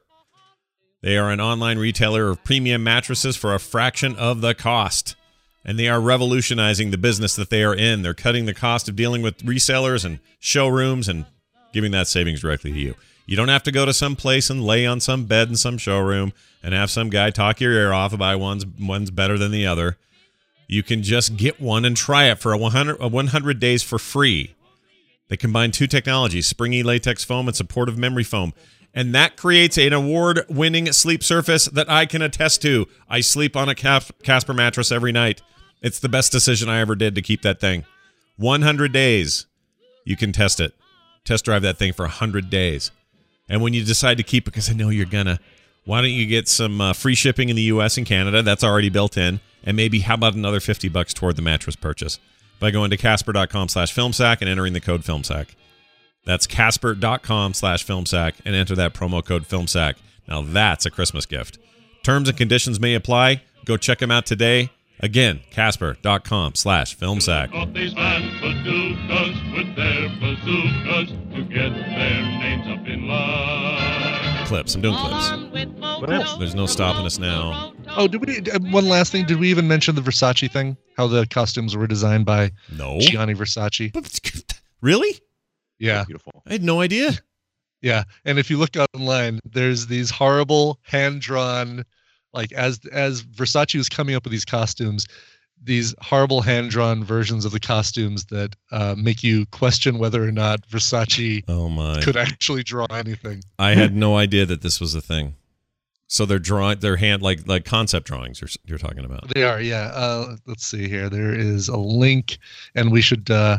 They are an online retailer of premium mattresses for a fraction of the cost. And they are revolutionizing the business that they are in. They're cutting the cost of dealing with resellers and showrooms and giving that savings directly to you. You don't have to go to some place and lay on some bed in some showroom and have some guy talk your ear off about one's, one's better than the other. You can just get one and try it for a one hundred, a one hundred days for free. They combine two technologies, springy latex foam and supportive memory foam. And that creates an award-winning sleep surface that I can attest to. I sleep on a Casper mattress every night. It's the best decision I ever did to keep that thing. one hundred days. You can test it. Test drive that thing for one hundred days. And when you decide to keep it, because I know you're gonna, why don't you get some uh, free shipping in the U S and Canada? That's already built in. And maybe how about another fifty bucks toward the mattress purchase by going to casper.com slash filmsack and entering the code filmsack. That's casper.com slash filmsack and enter that promo code filmsack. Now that's a Christmas gift. Terms and conditions may apply. Go check them out today. Again, casper.com slash filmsack. These bazookas with their bazookas to get their names up in line. Clips. I'm doing clips. Clips. There's no stopping us now. Oh, did we? uh, One last thing. Did we even mention the Versace thing? How the costumes were designed by No. Gianni Versace? Really? Yeah, Beautiful. I had no idea. yeah. And if you look online, there's these horrible hand-drawn, like as as Versace was coming up with these costumes, these horrible hand-drawn versions of the costumes that uh, make you question whether or not Versace Oh my. could actually draw anything. I had no idea that this was a thing. So they're drawing their hand like like concept drawings you're, you're talking about. They are, yeah. Uh, let's see here. There is a link, and we should. Uh,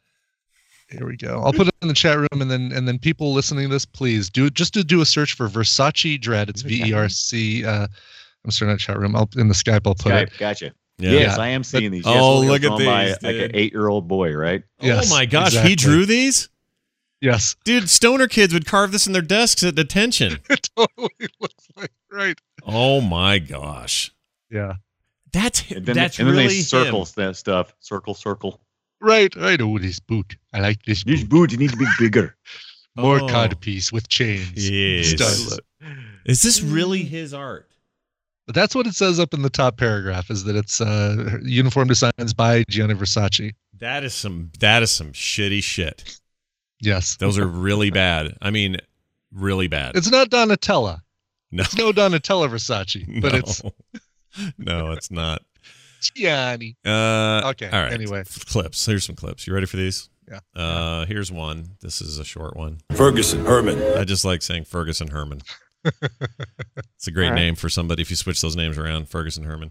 here we go. I'll put it in the chat room, and then and then people listening to this, please do just to do a search for Versace Dread. It's V E R C. Uh, I'm starting a chat room. I'll in the Skype. I'll put Skype, it. gotcha. Yeah. Yes, Yeah. I am seeing these. Oh, Yes, we'll look go at on by, these, like dude. an eight-year-old boy, right? Yes, oh my gosh, he exactly. drew these? Yes, Dude, stoner kids would carve this in their desks at detention. it totally looks like right. Oh my gosh. Yeah, That's And then, that's and then really they circle him. that stuff. Circle, circle. right, right. Oh, this boot. I like this These boot. boots need to be bigger. More Oh. codpiece with chains. Yes. Studs. Is this really his art? But that's what it says up in the top paragraph, is that it's uh, uniform designs by Gianni Versace. That is some that is some shitty shit. Yes. Those are really bad. I mean, really bad. It's not Donatella. No. It's no Donatella Versace, but No. it's No, it's not. Gianni. Uh, Okay, All right. anyway. Clips. Here's some clips. You ready for these? Yeah. Uh, here's one. This is a short one. Ferguson, Herman. I just like saying Ferguson Herman. It's a great All right. name for somebody if you switch those names around. Ferguson Herman.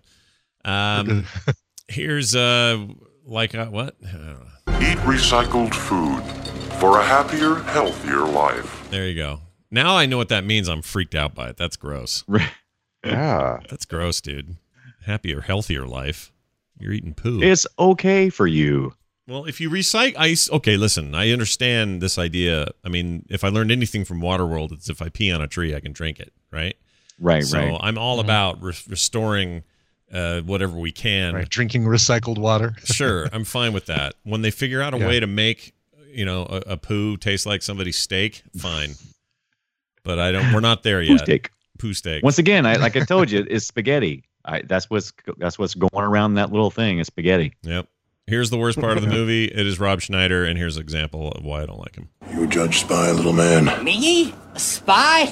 Um, here's uh, like uh, what? I don't know. Eat recycled food for a happier, healthier life. There you go. Now I know what that means. I'm freaked out by it. That's gross. Yeah. That's gross, dude. Happier, healthier life. You're eating poo. It's okay for you. Well, if you recycle, I okay. Listen, I understand this idea. I mean, if I learned anything from Waterworld, it's if I pee on a tree, I can drink it, right? Right, So right. I'm all about re- restoring uh, whatever we can. Right, drinking recycled water. Sure, I'm fine with that. When they figure out a Yeah. way to make, you know, a, a poo taste like somebody's steak, fine. But I don't. We're not there Poo yet. steak. Poo steak. Once again, I like I told you, it's spaghetti. I, that's what's that's what's going around that little thing is spaghetti. Yep. Here's the worst part of the movie. It is Rob Schneider, and here's an example of why I don't like him. You Judge Spy, little man. Me? A spy?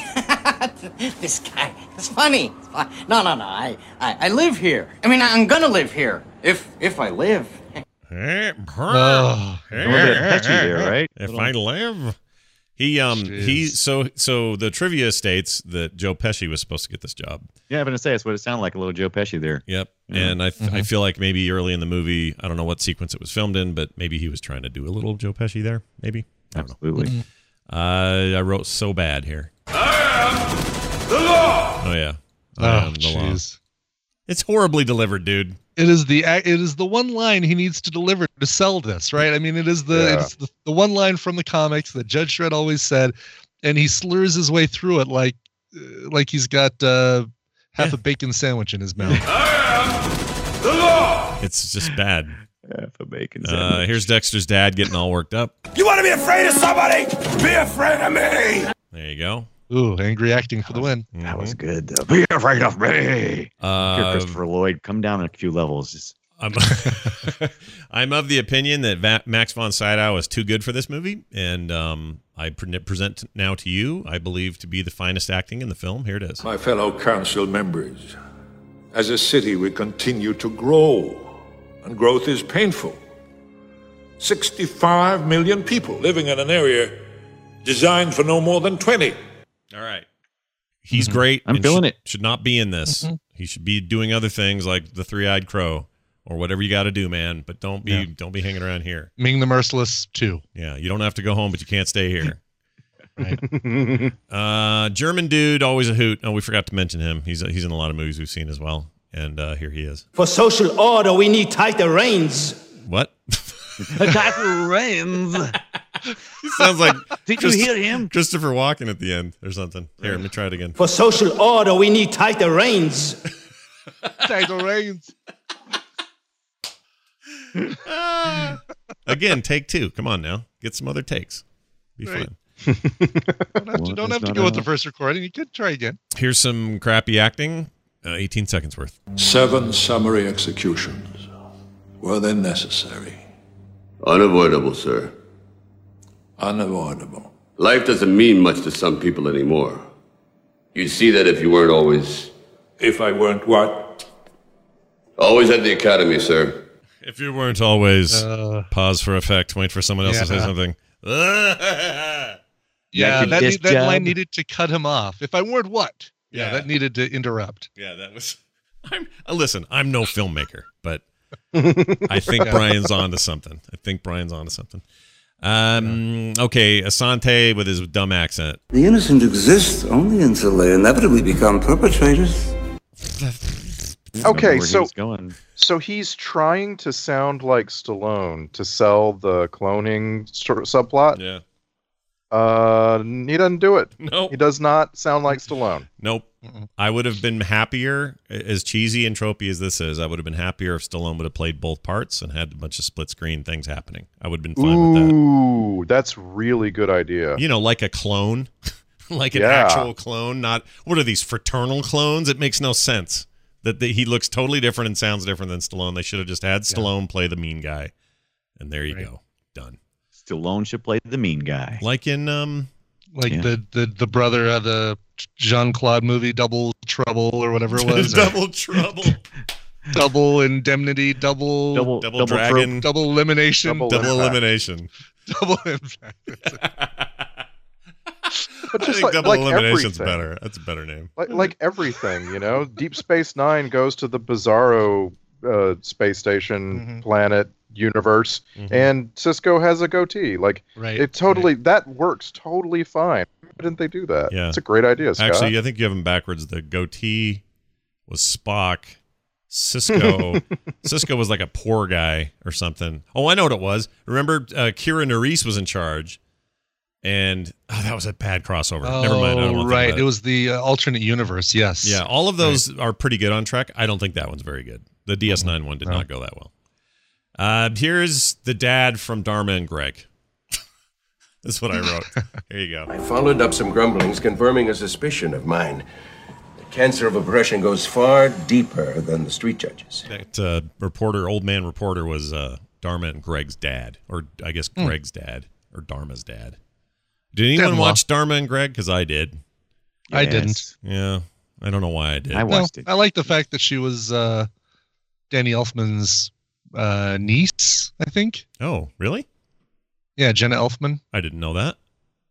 This guy. It's funny. It's fun- No, no, no. I, I, I live here. I mean, I'm gonna live here. If if I live. Oh, A little bit touchy there, right? If I live, He um Jeez. he so so the trivia states that Joe Pesci was supposed to get this job. Yeah, I'm gonna say that's what it sounded like, a little Joe Pesci there. Yep. Mm. And I th- Mhm. I feel like maybe early in the movie, I don't know what sequence it was filmed in, but maybe he was trying to do a little Joe Pesci there. Maybe. I don't Absolutely. know. Uh, I wrote so bad here. I am the law. Oh yeah. I Oh, am the law. jeez. It's horribly delivered, dude. It is the it is the one line he needs to deliver to sell this, right? I mean, it is the Yeah. it's the, the one line from the comics that Judge Dredd always said, and he slurs his way through it like uh, like he's got uh, half Yeah. a bacon sandwich in his mouth. I am the law. It's just bad. Half a bacon Uh, sandwich. here's Dexter's dad getting all worked up. You want to be afraid of somebody? Be afraid of me! There you go. Ooh, angry acting for the win. That was good. Though. Be afraid of me. Hear Uh, Christopher Lloyd come down a few levels. Just I'm, I'm of the opinion that Va- Max von Sydow is too good for this movie, and um, I pre- present now to you, I believe, to be the finest acting in the film. Here it is. My fellow council members, as a city we continue to grow, and growth is painful. sixty-five million people living in an area designed for no more than twenty. All right. He's great. I'm and feeling should, it. Should not be in this. He should be doing other things like the Three-Eyed Crow or whatever you got to do, man. But don't be Yeah. don't be hanging around here. Ming the Merciless too. Yeah, you don't have to go home, but you can't stay here. Right. uh, German dude, always a hoot. Oh, we forgot to mention him. He's he's in a lot of movies we've seen as well. And uh, here he is. For social order, we need tighter reins. What? Title reigns. He sounds like Did Christ- you hear him? Christopher Walken at the end or something. Here, let me try it again. For social order, we need tighter reins. Title reigns. Again, take two. Come on now. Get some other takes. Be Right. fun. Don't have to, Well, don't that's have to not go with enough. the first recording. You could try again. Here's some crappy acting. Uh, eighteen seconds worth. Seven summary executions. Were they necessary? Unavoidable, sir. Unavoidable. Life doesn't mean much to some people anymore. You'd see that if you weren't always... If I weren't what? Always at the academy, sir. If you weren't always Uh, pause for effect, wait for someone else to say Yeah. something. yeah, your that, disc that line job. needed to cut him off. If I weren't what? Yeah, Yeah. that needed to interrupt. Yeah, that was. I'm uh, listen. I'm no filmmaker, but I think Brian's onto something. I think Brian's onto something. Um. Okay, Asante with his dumb accent. The innocent exist only until they inevitably become perpetrators. Okay, where he so was going. so he's trying to sound like Stallone to sell the cloning sort of subplot. Yeah. Uh, he doesn't do it. Nope. He does not sound like Stallone. Nope. I would have been happier, as cheesy and tropey as this is. I would have been happier if Stallone would have played both parts and had a bunch of split screen things happening. I would have been fine with that. Ooh, that's really good idea. You know, like a clone, like an Yeah. actual clone. Not what are these fraternal clones? It makes no sense that the, he looks totally different and sounds different than Stallone. They should have just had Stallone play the mean guy, and there you Right. go, done. Stallone should play the mean guy. Like in um, Like Yeah. the, the the brother of the Jean-Claude movie, Double Trouble or whatever it was. or Double Trouble, double Indemnity, double Double, Double, double Dragon, double elimination, Double Double Impact. Elimination. double impact. But I just think like, Double like Elimination's everything. better. That's a better name. Like, like everything, you know, Deep Space Nine goes to the Bizarro uh, space station, Mhm. planet, universe, Mhm. and Cisco has a goatee. Like, Right. it totally that works totally fine. Why didn't they do that? Yeah. It's a great idea, Scott. Actually, I think you have them backwards. The goatee was Spock. Cisco, Cisco was like a poor guy or something. Oh, I know what it was. Remember, uh, Kira Nerys was in charge, and oh, that was a bad crossover. Oh, Never mind. I don't want to think right. about It was the uh, alternate universe. Yes. Yeah, all of those are pretty good on Trek. I don't think that one's very good. The D S nine one did No. not go that well. Uh, here's the dad from Dharma and Greg. That's what I wrote. Here you go. I followed up some grumblings confirming a suspicion of mine. The cancer of oppression goes far deeper than the street judges. That uh, reporter, old man reporter, was uh, Dharma and Greg's dad, or I guess Hmm. Greg's dad, or Dharma's dad. Did anyone Dad-in-law. watch Dharma and Greg? Because I did. I Yes. didn't. Yeah, I don't know why I did. I No, watched it. I like the fact that she was uh, Danny Elfman's uh, niece, I think. Oh, really? Yeah, Jenna Elfman. I didn't know that.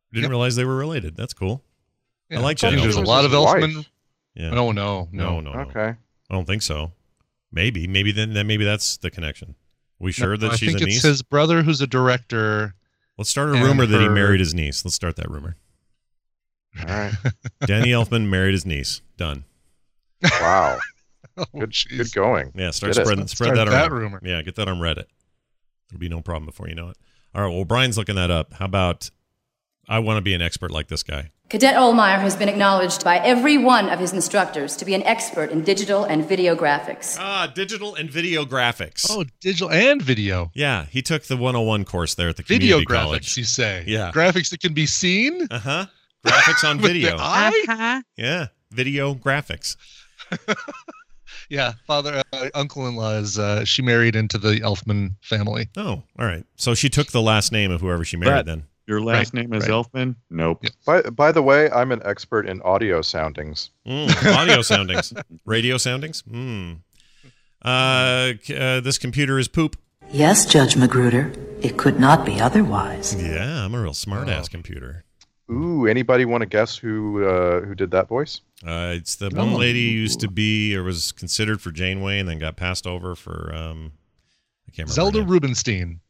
Didn't Yep. realize they were related. That's cool. Yeah, I like I Jen think there's a Elfman. lot of Elfman. Yeah. No, no, no, no, no, no. Okay. I don't think so. Maybe, maybe then, then maybe that's the connection. We sure No, that I she's think a it's niece? his brother who's a director. Let's start a and rumor that he her- married his niece. Let's start that rumor. All right. Danny Elfman married his niece. Done. Wow. Oh, Good, jeez. good going. Yeah, start Get it. spreading spread Start that, that around. rumor. Yeah, get that on Reddit. There'll be no problem before you know it. All right, well, Brian's looking that up. How about I want to be an expert like this guy? Cadet Ohlmeyer has been acknowledged by every one of his instructors to be an expert in digital and video graphics. Ah, digital and video graphics. Oh, digital and video. Yeah, he took the one oh one course there at the Video community graphics, college. you say? Yeah. Graphics that can be seen? Uh-huh. Graphics on With video. the eye? Uh-huh. Yeah, video graphics. Yeah, father, uh, uncle-in-law is, uh, she married into the Elfman family. Oh, all right. So she took the last name of whoever she married Brett, then. Your last Right, name is right. Elfman? Nope. By by the way, I'm an expert in audio soundings. Mm, audio soundings. Radio soundings? Hmm. Uh, c- uh, this computer is poop. Yes, Judge Magruder. It could not be otherwise. Yeah, I'm a real smart-ass Oh. computer. Ooh, anybody want to guess who uh, who did that voice? Uh, it's the one lady who used to be or was considered for Janeway and then got passed over for um, I can't remember. Zelda her name. Rubinstein.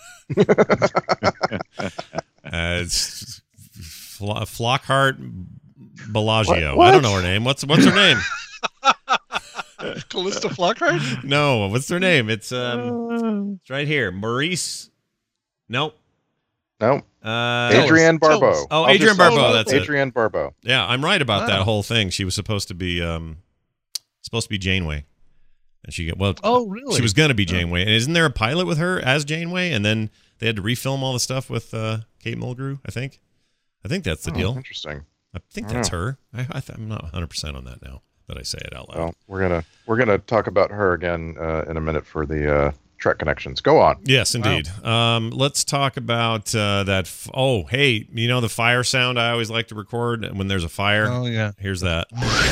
Uh, it's Flo- Flockhart Bellagio. What? I don't know her name. What's what's her name? Callista Flockhart? No, what's her name? It's um, it's right here. Maurice. Nope. No, Uh, Adrienne tell us. Barbeau. Oh, I'll Adrienne just- Barbeau, that's it. Adrienne Barbeau. Yeah, I'm right about that Wow. whole thing. She was supposed to be um, supposed to be Janeway, and she get well. Oh, really? She was going to be Janeway, and isn't there a pilot with her as Janeway? And then they had to refilm all the stuff with uh, Kate Mulgrew. I think. I think that's the Oh, deal. Interesting. I think I don't that's know. her. I, I th- I'm not one hundred percent on that now that I say it out loud. Well, we're gonna we're gonna talk about her again uh, in a minute for the uh, Trek connections. Go on. Yes, indeed. Um, let's talk about uh, that. F- oh, hey, you know the fire sound I always like to record when there's a fire? Oh, yeah. Here's that.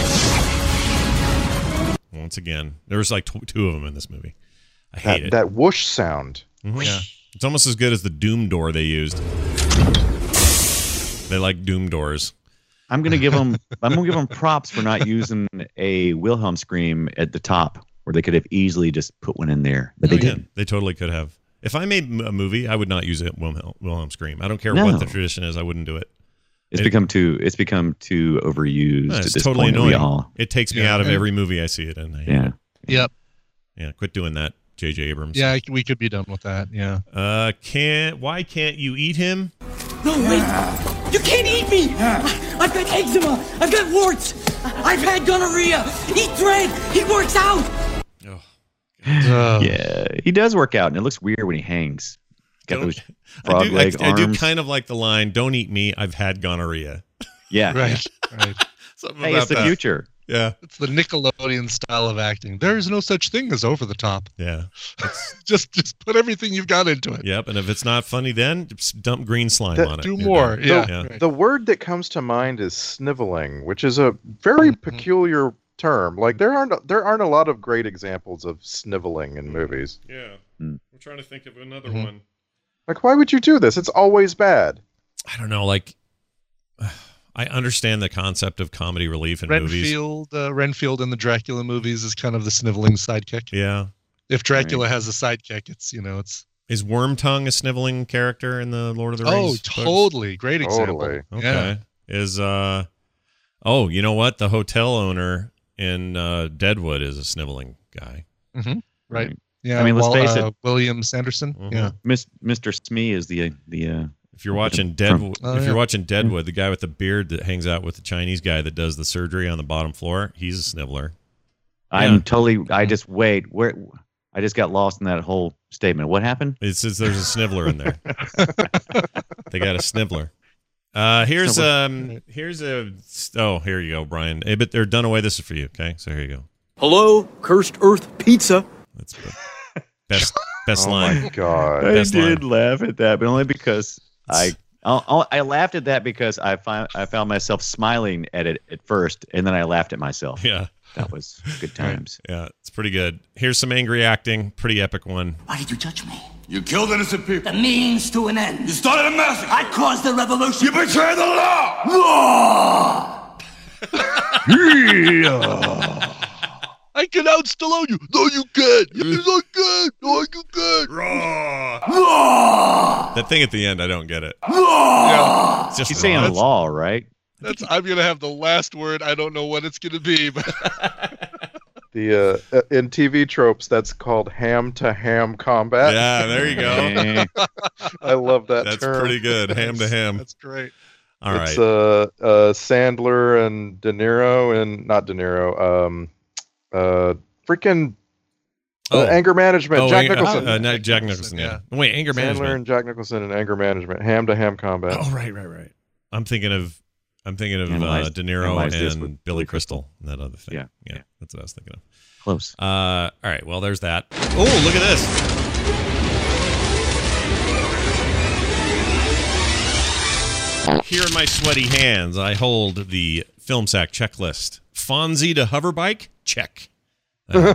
Once again, there's like tw- two of them in this movie. I hate That it. that whoosh sound. Mhm. Yeah. It's almost as good as the Doom door they used. They like Doom doors. I'm gonna give them. I'm gonna give them props for not using a Wilhelm scream at the top, where they could have easily just put one in there, but they Oh, yeah, didn't. they totally could have. If I made m- a movie, I would not use it Wilhelm, Wilhelm scream. I don't care No. what the tradition is. I wouldn't do it. It's It- become too. It's become too overused No, at it's this totally point. annoying. We all, It takes me Yeah. out of And- every movie I see it in. I hate yeah. it. Yep. Yeah, quit doing that, J J Abrams. Yeah, we could be done with that. Yeah. Uh, can't. Why can't you eat him? No, wait! You can't eat me! I've got eczema! I've got warts! I've had gonorrhea! Eat Dredd! He works out! Uh, Yeah, he does work out, and it looks weird when he hangs. Got Don't- those I frog do, I, leg I do arms. kind of like the line, "Don't eat me. I've had gonorrhea." Yeah, Right. Right. Something Hey, about it's the that. future. Yeah, It's the Nickelodeon style of acting. There is no such thing as over the top. yeah. Just just put everything you've got into it. Yep. And if it's not funny, then just dump green slime That- on it. Do You're more. done. Yeah. Yeah. Right. The word that comes to mind is sniveling, which is a very Mm-hmm. peculiar term. Like there aren't there aren't a lot of great examples of sniveling in movies. Yeah. Hmm. I'm trying to think of another Mhm. one. Like, why would you do this? It's always bad. I don't know. Like, I understand the concept of comedy relief in movies. Renfield, uh, Renfield in the Dracula movies is kind of the sniveling sidekick. Yeah. If Dracula has a sidekick, it's you know it's Is Wormtongue a sniveling character in the Lord of the oh Rings? books? totally great example. Totally. Okay. Yeah. Is uh oh, you know what? The hotel owner in uh, Deadwood is a sniveling guy. Mm-hmm. Right. Right. Yeah. I mean, let's Wal- face uh, it. William Sanderson. Mhm. Yeah. Mis- Mister Smee is the the. Uh, If you're watching From- Deadwood, Oh, if yeah. you're watching Deadwood, the guy with the beard that hangs out with the Chinese guy that does the surgery on the bottom floor, he's a sniveler. I'm Yeah. totally. I just wait. Where? I just got lost in that whole statement. What happened? It says there's a sniveler in there. They got a sniveler. Uh, here's um, here's a oh, here you go, Brian. Hey, but they're done away. This is for you. Okay, so here you go. Hello, Cursed Earth Pizza. That's the best best Oh line. my god. I Best did line. laugh at that, but only because I I'll, I'll, I laughed at that because I found I found myself smiling at it at first, and then I laughed at myself. Yeah. That was good times. Yeah, it's pretty good. Here's some angry acting. Pretty epic one. Why did you judge me? You killed innocent people. The means to an end. You started a massacre. I caused the revolution. You betrayed the law. Law! Yeah. I can out Stallone you. No, you can't. Yes, I can. No, you can't. Raw. Law! That thing at the end, I don't get it. Law! Yeah. It's just He's raw. saying That's- law, right? That's. I'm gonna have the last word. I don't know what it's gonna be, but The uh, in T V tropes, that's called ham to ham combat. Yeah, there you go. I love that That's term. pretty good. Ham to ham. that's great. All right. It's uh, uh, Sandler and De Niro and not De Niro. Um, uh, freaking uh, Oh. anger management. Oh, Jack Ang- Nicholson. Uh, not Jack Nicholson. Yeah. Wait, anger Sandler management. and Jack Nicholson and anger management. Ham to ham combat. Oh, right, right, right. I'm thinking of. I'm thinking of Analyze- uh, De Niro analyze this and with Billy Crystal and that other thing. Yeah, yeah, yeah. that's what I was thinking of. Close. Uh, all right, well, there's that. Oh, look at this. Here in my sweaty hands, I hold the Film Sack checklist. Fonzie to hoverbike? Check. Uh,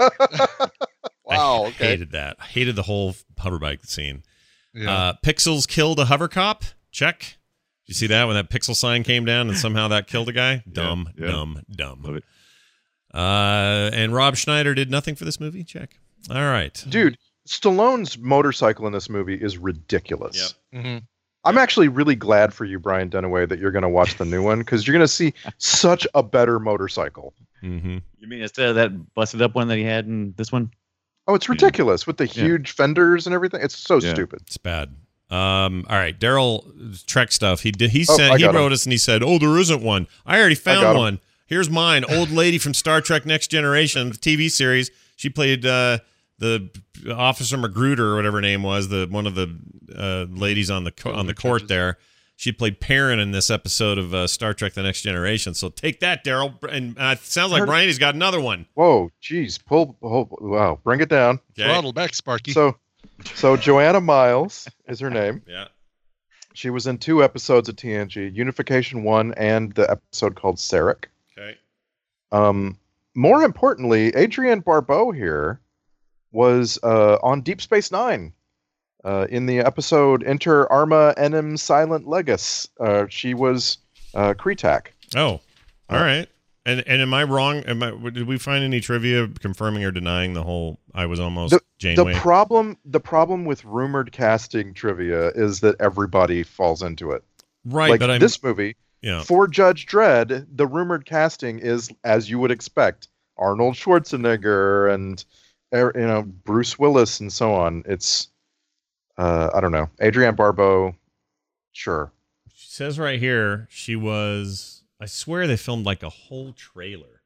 Wow, I okay. hated that. I hated the whole hoverbike scene. Yeah. Uh, Pixels killed a hover cop? Check. Did you see that when that pixel sign came down and somehow that killed a guy? Dumb, yeah. dumb, dumb. Love it. Uh, and Rob Schneider did nothing for this movie? Check. All right. Dude, Stallone's motorcycle in this movie is ridiculous. Yep. Mm-hmm. I'm actually really glad for you, Brian Dunaway, that you're going to watch the new one because you're going to see such a better motorcycle. Mm-hmm. You mean instead of that busted up one that he had in this one? Oh, it's ridiculous with the Yeah. huge fenders and everything. It's so Yeah. stupid. It's bad. Um, all right, Daryl Trek stuff. He did. He Oh, said I he got wrote him. us and he said, "Oh, there isn't one. I already got found him. one. Here's mine. Old lady from Star Trek: Next Generation, the T V series. She played uh, the Officer Magruder or whatever her name was, the one of the uh, ladies on the co- on the court there. She played Perrin in this episode of uh, Star Trek: The Next Generation. So take that, Daryl. And uh, it sounds like Heard- Brian, he's got another one. Whoa, geez, pull, pull, wow, bring it down. Okay. Throttle back, Sparky. So, so Joanna Miles is her name. Yeah. She was in two episodes of T N G, Unification One, and the episode called Sarek. Okay. Um, more importantly, Adrienne Barbeau here was uh, on Deep Space Nine uh, in the episode Inter Arma Enim Silent Legis. Uh, she was uh, Kretak. Oh, all right. And and am I wrong? Am I? Did we find any trivia confirming or denying the whole? I was almost The, Janeway. the problem, the problem with rumored casting trivia is that everybody falls into it. Right, like but I'm this movie. Yeah. For Judge Dredd, the rumored casting is, as you would expect, Arnold Schwarzenegger and er, you know Bruce Willis and so on. It's uh, I don't know, Adrienne Barbeau, sure. She says right here she was. I swear they filmed like a whole trailer,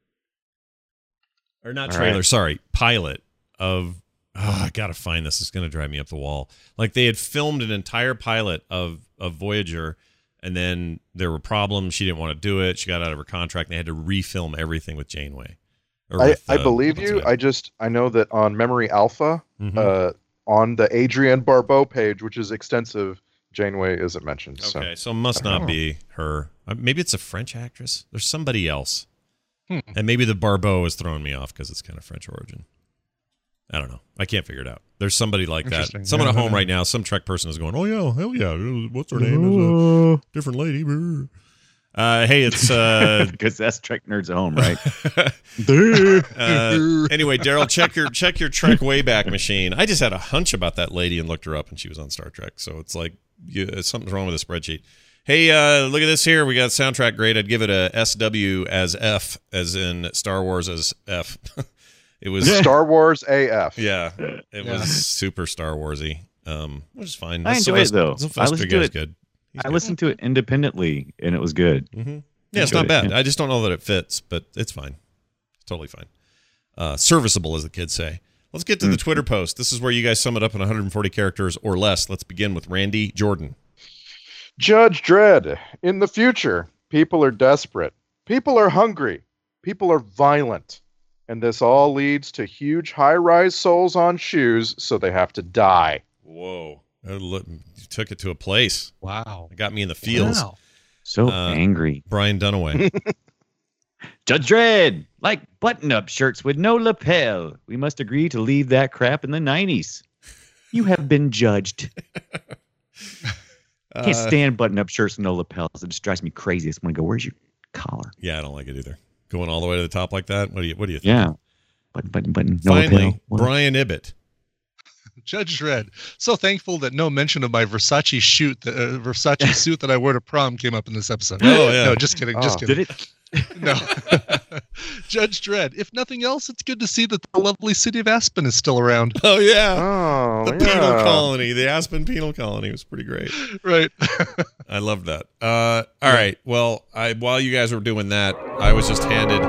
or not All trailer. right. Sorry, pilot of. Oh, I gotta find this. It's gonna drive me up the wall. Like they had filmed an entire pilot of of Voyager. And then there were problems. She didn't want to do it. She got out of her contract. And they had to refilm everything with Janeway. Or I, with, I uh, believe what's you. her name? I just I know that on Memory Alpha, Mhm. uh, on the Adrienne Barbeau page, which is extensive, Janeway isn't mentioned. So. Okay, so it must I don't not know. be her. Uh, Maybe it's a French actress. There's somebody else. Hmm. And maybe the Barbeau is throwing me off because it's kind of French origin. I don't know. I can't figure it out. There's somebody like that. Interesting. Someone Yeah, at home yeah. right now, some Trek person is going, oh, yeah, hell yeah. What's her name? It's a different lady. Uh, hey, it's... Uh, Because that's Trek nerds at home, right? uh, anyway, Daryl, check your check your Trek Wayback Machine. I just had a hunch about that lady and looked her up, and she was on Star Trek. So it's like you, something's wrong with the spreadsheet. Hey, uh, look at this here. We got soundtrack grade. I'd give it a S W as F, as in Star Wars as F. It was Star Wars A F. Yeah, it Yeah. was super Star Warsy, um, which is fine. I enjoy it, though. I Sylvester listened to guy's it. good. He's I good. listened to it independently, and it was good. Mm-hmm. Yeah, it's Enjoyed not it, bad. yeah. I just don't know that it fits, but it's fine. It's totally fine. Uh, serviceable, as the kids say. Let's get to the Twitter post. This is where you guys sum it up in one hundred forty characters or less. Let's begin with Randy Jordan. Judge Dredd. In the future, people are desperate. People are hungry. People are violent. And this all leads to huge high-rise soles on shoes, so they have to die. Whoa. Oh, look, you took it to a place. Wow. It got me in the feels. Wow. So Uh, angry. Brian Dunaway. Judge Dredd, like button-up shirts with no lapel. We must agree to leave that crap in the nineties. You have been judged. Can't Uh, stand button-up shirts with no lapels. It just drives me crazy. I just want to go, where's your collar? Yeah, I don't like it either. Going all the way to the top like that. What do you? What do you think? Yeah. Button, button, button. No Finally, lapel. What? Brian Ibbett. Judge Dredd. So thankful that no mention of my Versace shoot, the uh, Versace suit that I wore to prom came up in this episode. Oh, yeah. No, just kidding. Just Oh. kidding. Did it? No. Judge Dredd. If nothing else, it's good to see that the lovely city of Aspen is still around. Oh yeah. Oh, The yeah. penal colony, the Aspen penal colony was pretty great. Right. I loved that. Uh, all right. Well, I while you guys were doing that, I was just handed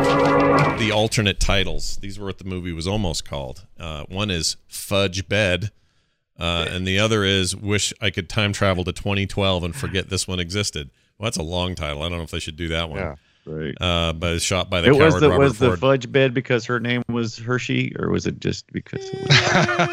the alternate titles. These were what the movie was almost called. Uh, one is Fudge Bed, uh, and the other is Wish I Could Time Travel to twenty twelve and Forget This One Existed. Well, that's a long title. I don't know if they should do that one. Yeah. Right. Uh, but shot by the It coward was the Robert was the Ford. fudge bed because her name was Hershey, or was it just because it was,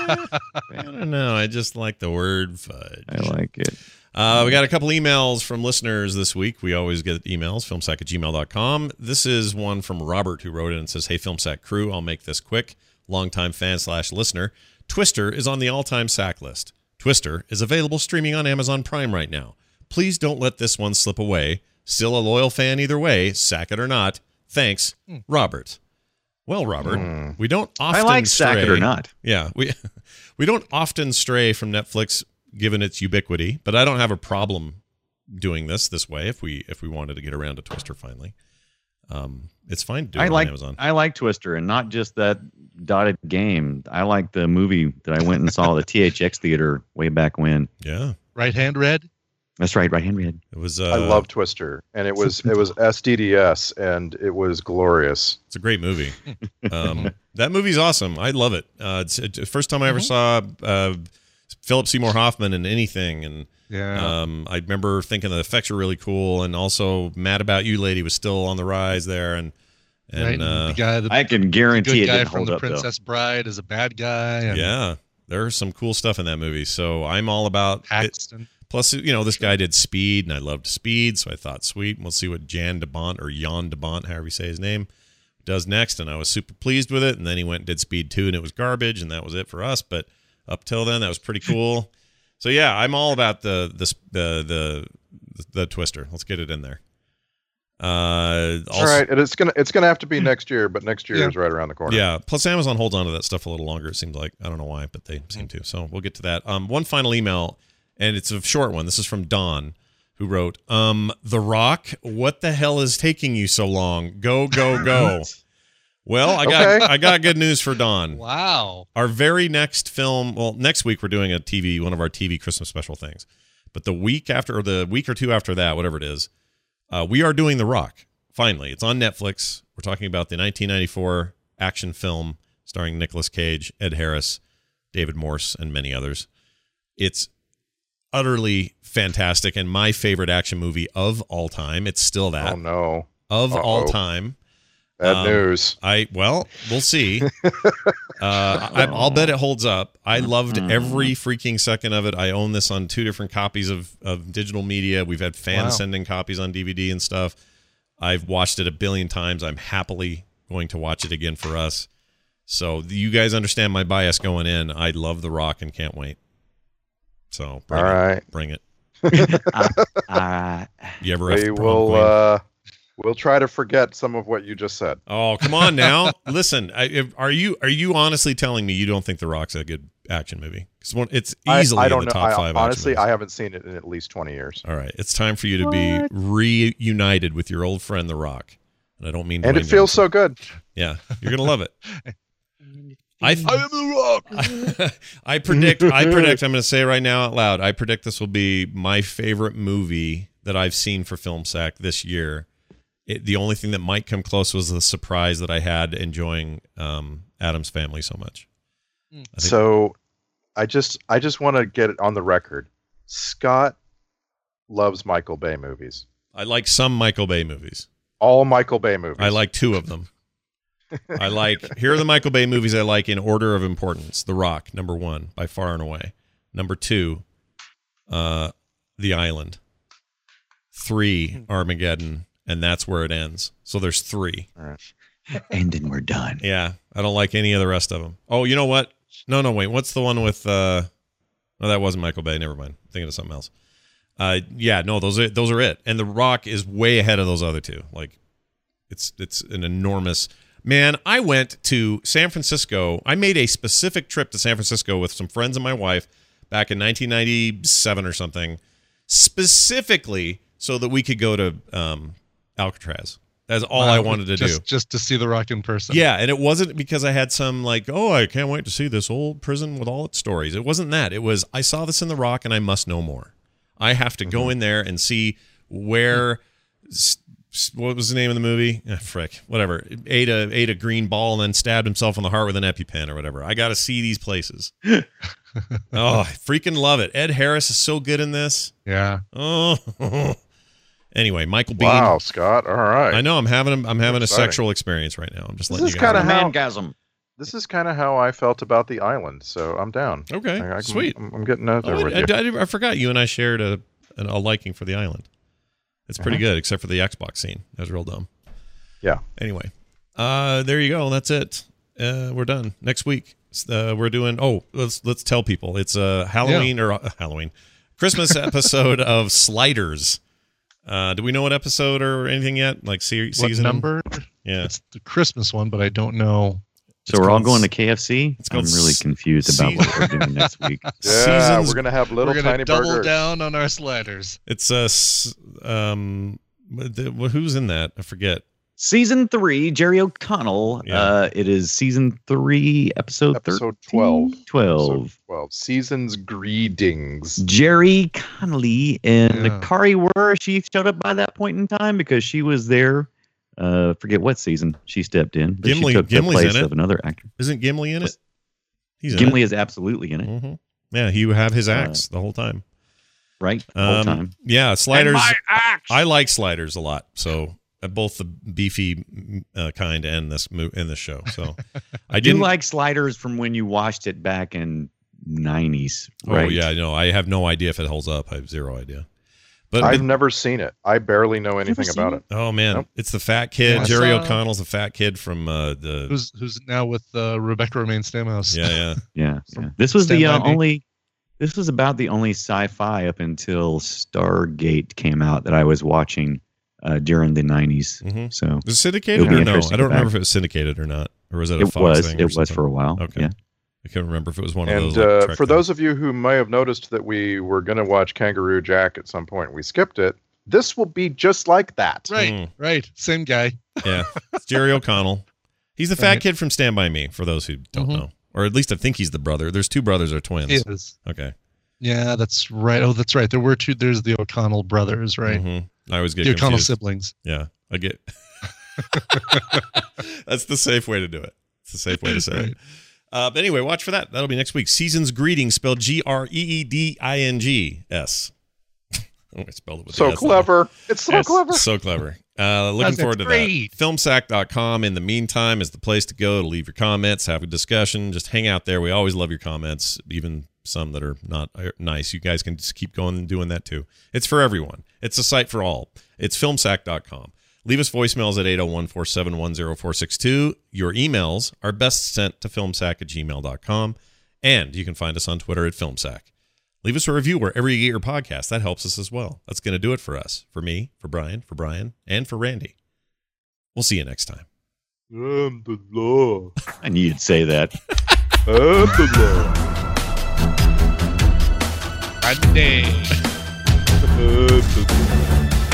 I don't know. I just like the word fudge. I like it. Uh, we got a couple emails from listeners this week. We always get emails, filmsack at gmail dot com. This is one from Robert who wrote it and says, "Hey, Filmsack crew, I'll make this quick. Longtime fan slash listener. Twister is on the all-time sack list. Twister is available streaming on Amazon Prime right now. Please don't let this one slip away. Still a loyal fan either way, sack it or not. Thanks, Mm. Robert." Well, Robert, Mm. we don't often I like sack it stray- or not. Yeah, we we don't often stray from Netflix given its ubiquity, but I don't have a problem doing this this way if we if we wanted to get around to Twister finally. Um, it's fine to do it I like on Amazon. I like Twister, and not just that dotted game. I like the movie that I went and saw at the T H X theater way back when. Yeah, Right hand red. That's right, right hand red. it was. Uh, I love Twister, and it was it was S D D S, and it was glorious. It's a great movie. Um, that movie's awesome. I love it. Uh, it's the first time I ever saw uh, Philip Seymour Hoffman in anything, and Yeah. um, I remember thinking the effects were really cool, and also Mad About You Lady was still on the rise there, and and right. uh, the guy, the, I can the guarantee good it guy didn't from hold the up though. Princess Bride is a bad guy. And yeah, there's some cool stuff in that movie. So I'm all about it. Paxton. Plus, you know, this guy did Speed, and I loved Speed, so I thought, sweet, we'll see what Jan DeBont, or Jan DeBont, however you say his name, does next, and I was super pleased with it. And then he went and did Speed two, and it was garbage, and that was it for us. But up till then, that was pretty cool. So yeah, I'm all about the the the the, the Twister. Let's get it in there. Uh, also, All right, and it's gonna it's gonna have to be next year, but next year Yeah. is right around the corner. Yeah. Plus, Amazon holds on to that stuff a little longer. It seems like I don't know why, but they seem to. So we'll get to that. Um, one final email, and it's a short one. This is from Don, who wrote, "Um, The Rock, what the hell is taking you so long? Go, go, go." Well, I got Okay. I got good news for Don. Wow. Our very next film, well, next week we're doing a T V, one of our T V Christmas special things. But the week after, or the week or two after that, whatever it is, uh, we are doing The Rock. Finally, it's on Netflix. We're talking about the nineteen ninety-four action film starring Nicolas Cage, Ed Harris, David Morse, and many others. It's utterly fantastic and my favorite action movie of all time. It's still that. Oh no. Of all Uh-oh. time. Bad Um, news. I well, we'll see. uh, I, I'll bet it holds up. I loved every freaking second of it. I own this on two different copies of, of digital media. We've had fans Wow. sending copies on D V D and stuff. I've watched it a billion times. I'm happily going to watch it again for us. So you guys understand my bias going in. I love The Rock and can't wait. So bring All it. right. Bring it. uh, uh, You ever have We prom will queen? uh, we'll try to forget some of what you just said. Oh, come on now. Listen, I, if, are you are you honestly telling me you don't think The Rock's a good action movie? Because it's I- easily I, don't in the know. top I, five. honestly, action I haven't seen it in at least twenty years. movies. All right, it's time for you to be reunited with your old friend The Rock, and I don't mean. And Dwayne it feels Johnson. so good. Yeah, you're gonna love it. I I am the Rock. I predict. I predict. I'm going to say right now out loud. I predict this will be my favorite movie that I've seen for FilmSack this year. It, the only thing that might come close was the surprise that I had enjoying um, Addams Family so much. I think- So, I just I just want to get it on the record. Scott loves Michael Bay movies. I like some Michael Bay movies. All Michael Bay movies. I like two of them. I like, here are the Michael Bay movies I like in order of importance. The Rock, number one, by far and away. Number two, uh, The Island. Three, Armageddon, and that's where it ends. So there's three. All right. And then we're done. Yeah, I don't like any of the rest of them. Oh, you know what? No, no, wait. What's the one with? Uh, no, that wasn't Michael Bay. Never mind. I'm thinking of something else. Uh, yeah, no, those are those are it. And The Rock is way ahead of those other two. Like, it's it's an enormous. Man, I went to San Francisco. I made a specific trip to San Francisco with some friends and my wife back in nineteen ninety-seven or something, specifically so that we could go to um, Alcatraz. That's all wow, I wanted to just, do. Just to see The Rock in person. Yeah, and it wasn't because I had some like, oh, I can't wait to see this old prison with all its stories. It wasn't that. It was, I saw this in The Rock and I must know more. I have to mm-hmm. go in there and see where, what was the name of the movie? Ah, frick, whatever. Ate a, ate a green ball and then stabbed himself in the heart with an EpiPen or whatever. I got to see these places. Oh, I freaking love it. Ed Harris is so good in this. Yeah. Oh, anyway, Michael Biehn. Wow, Scott. All right. I know I'm having a, I'm having a sexual experience right now. I'm just this letting is you guys kind know. of Mangasm. This is kind of how I felt about The Island, so I'm down. Okay, I, I can, sweet. I'm, I'm getting out there oh, with I, you. I, I forgot you and I shared a a liking for The Island. It's pretty uh-huh. good, except for the Xbox scene. That was real dumb. Yeah. Anyway, uh, there you go. That's it. Uh, we're done. Next week, uh, we're doing. Oh, let's let's tell people it's a Halloween yeah. or uh, Halloween, Christmas episode of Sliders. Uh, do we know what episode or anything yet? Like se- season what number? Yeah, it's the Christmas one, but I don't know. So it's we're all going to K F C? I'm really confused about season. what we're doing next week. Yeah, Seasons, we're going to have little we're gonna tiny double burgers. down on our sliders. It's uh, um, who's in that? I forget. Season three, Jerry O'Connell. Yeah. Uh, it is season three, episode, episode thirteen? twelve. twelve. Episode twelve. Season's greetings. Jerry Connolly and Yeah. Kari Wurr, she showed up by that point in time because she was there. Uh, forget what season she stepped in. But Gimli, she took Gimli's the place in it. of another actor. Isn't Gimli in it? He's in Gimli it. is absolutely in it. Mm-hmm. Yeah, he would have his axe uh, the whole time. Right, the um, whole time. Yeah, Sliders. I like Sliders a lot. So uh, both the beefy uh, kind and this mo- in this show. So I do didn't like Sliders from when you watched it back in nineties. Right? Oh yeah, no, I have no idea if it holds up. I have zero idea. But I've but, never seen it. I barely know anything about it. it. Oh man, nope. It's the fat kid. Yeah, Jerry saw, O'Connell's the fat kid from uh, the who's who's now with uh, Rebecca Romaine Stamos. Yeah, yeah, yeah. yeah. This was Stand the uh, by me. only. This was about the only sci-fi up until Stargate came out that I was watching uh, during the nineties. Mm-hmm. So was it syndicated or no? I don't remember if it was syndicated or not, or was it a it Fox was. thing? It or was something? for a while. Okay. Yeah. I can't remember if it was one of And those. Like, uh, Trek for things. those of you who may have noticed that we were going to watch Kangaroo Jack at some point, we skipped it. This will be just like that. Right, Mm. right. Same guy. Yeah, it's Jerry O'Connell. He's the fat Right. kid from Stand By Me. For those who don't Mhm. know, or at least I think he's the brother. There's two brothers or twins. He is. Okay. Yeah, that's right. Oh, that's right. There were two. There's the O'Connell brothers, right? Mm-hmm. I always get the O'Connell confused. siblings. Yeah, I get. That's the safe way to do it. It's the safe way to say Right. it. Uh, but anyway, watch for that. That'll be next week. Season's Greetings, spelled G R E E D I N G S. Oh, I spelled it with So the S in clever. It's so there. clever. So clever. Uh, looking That's forward to great. that. Filmsack dot com, in the meantime, is the place to go to leave your comments, have a discussion, just hang out there. We always love your comments, even some that are not uh, nice. You guys can just keep going and doing that too. It's for everyone. It's a site for all. It's filmsack dot com. Leave us voicemails at eight oh one, four seven one, oh four six two. Your emails are best sent to filmsack at gmail dot com. And you can find us on Twitter at filmsack. Leave us a review wherever you get your podcast. That helps us as well. That's going to do it for us. For me, for Brian, for Brian, and for Randy. We'll see you next time. I'm the law. I knew you'd say that. I'm the law. Andy. I'm the law.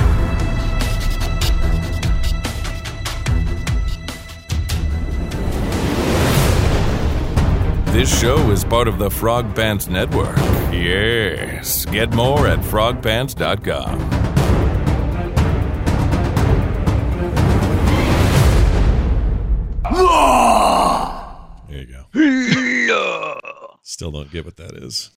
This show is part of the Frog Pants Network. Yes. Get more at frog pants dot com. There you go. Still don't get what that is.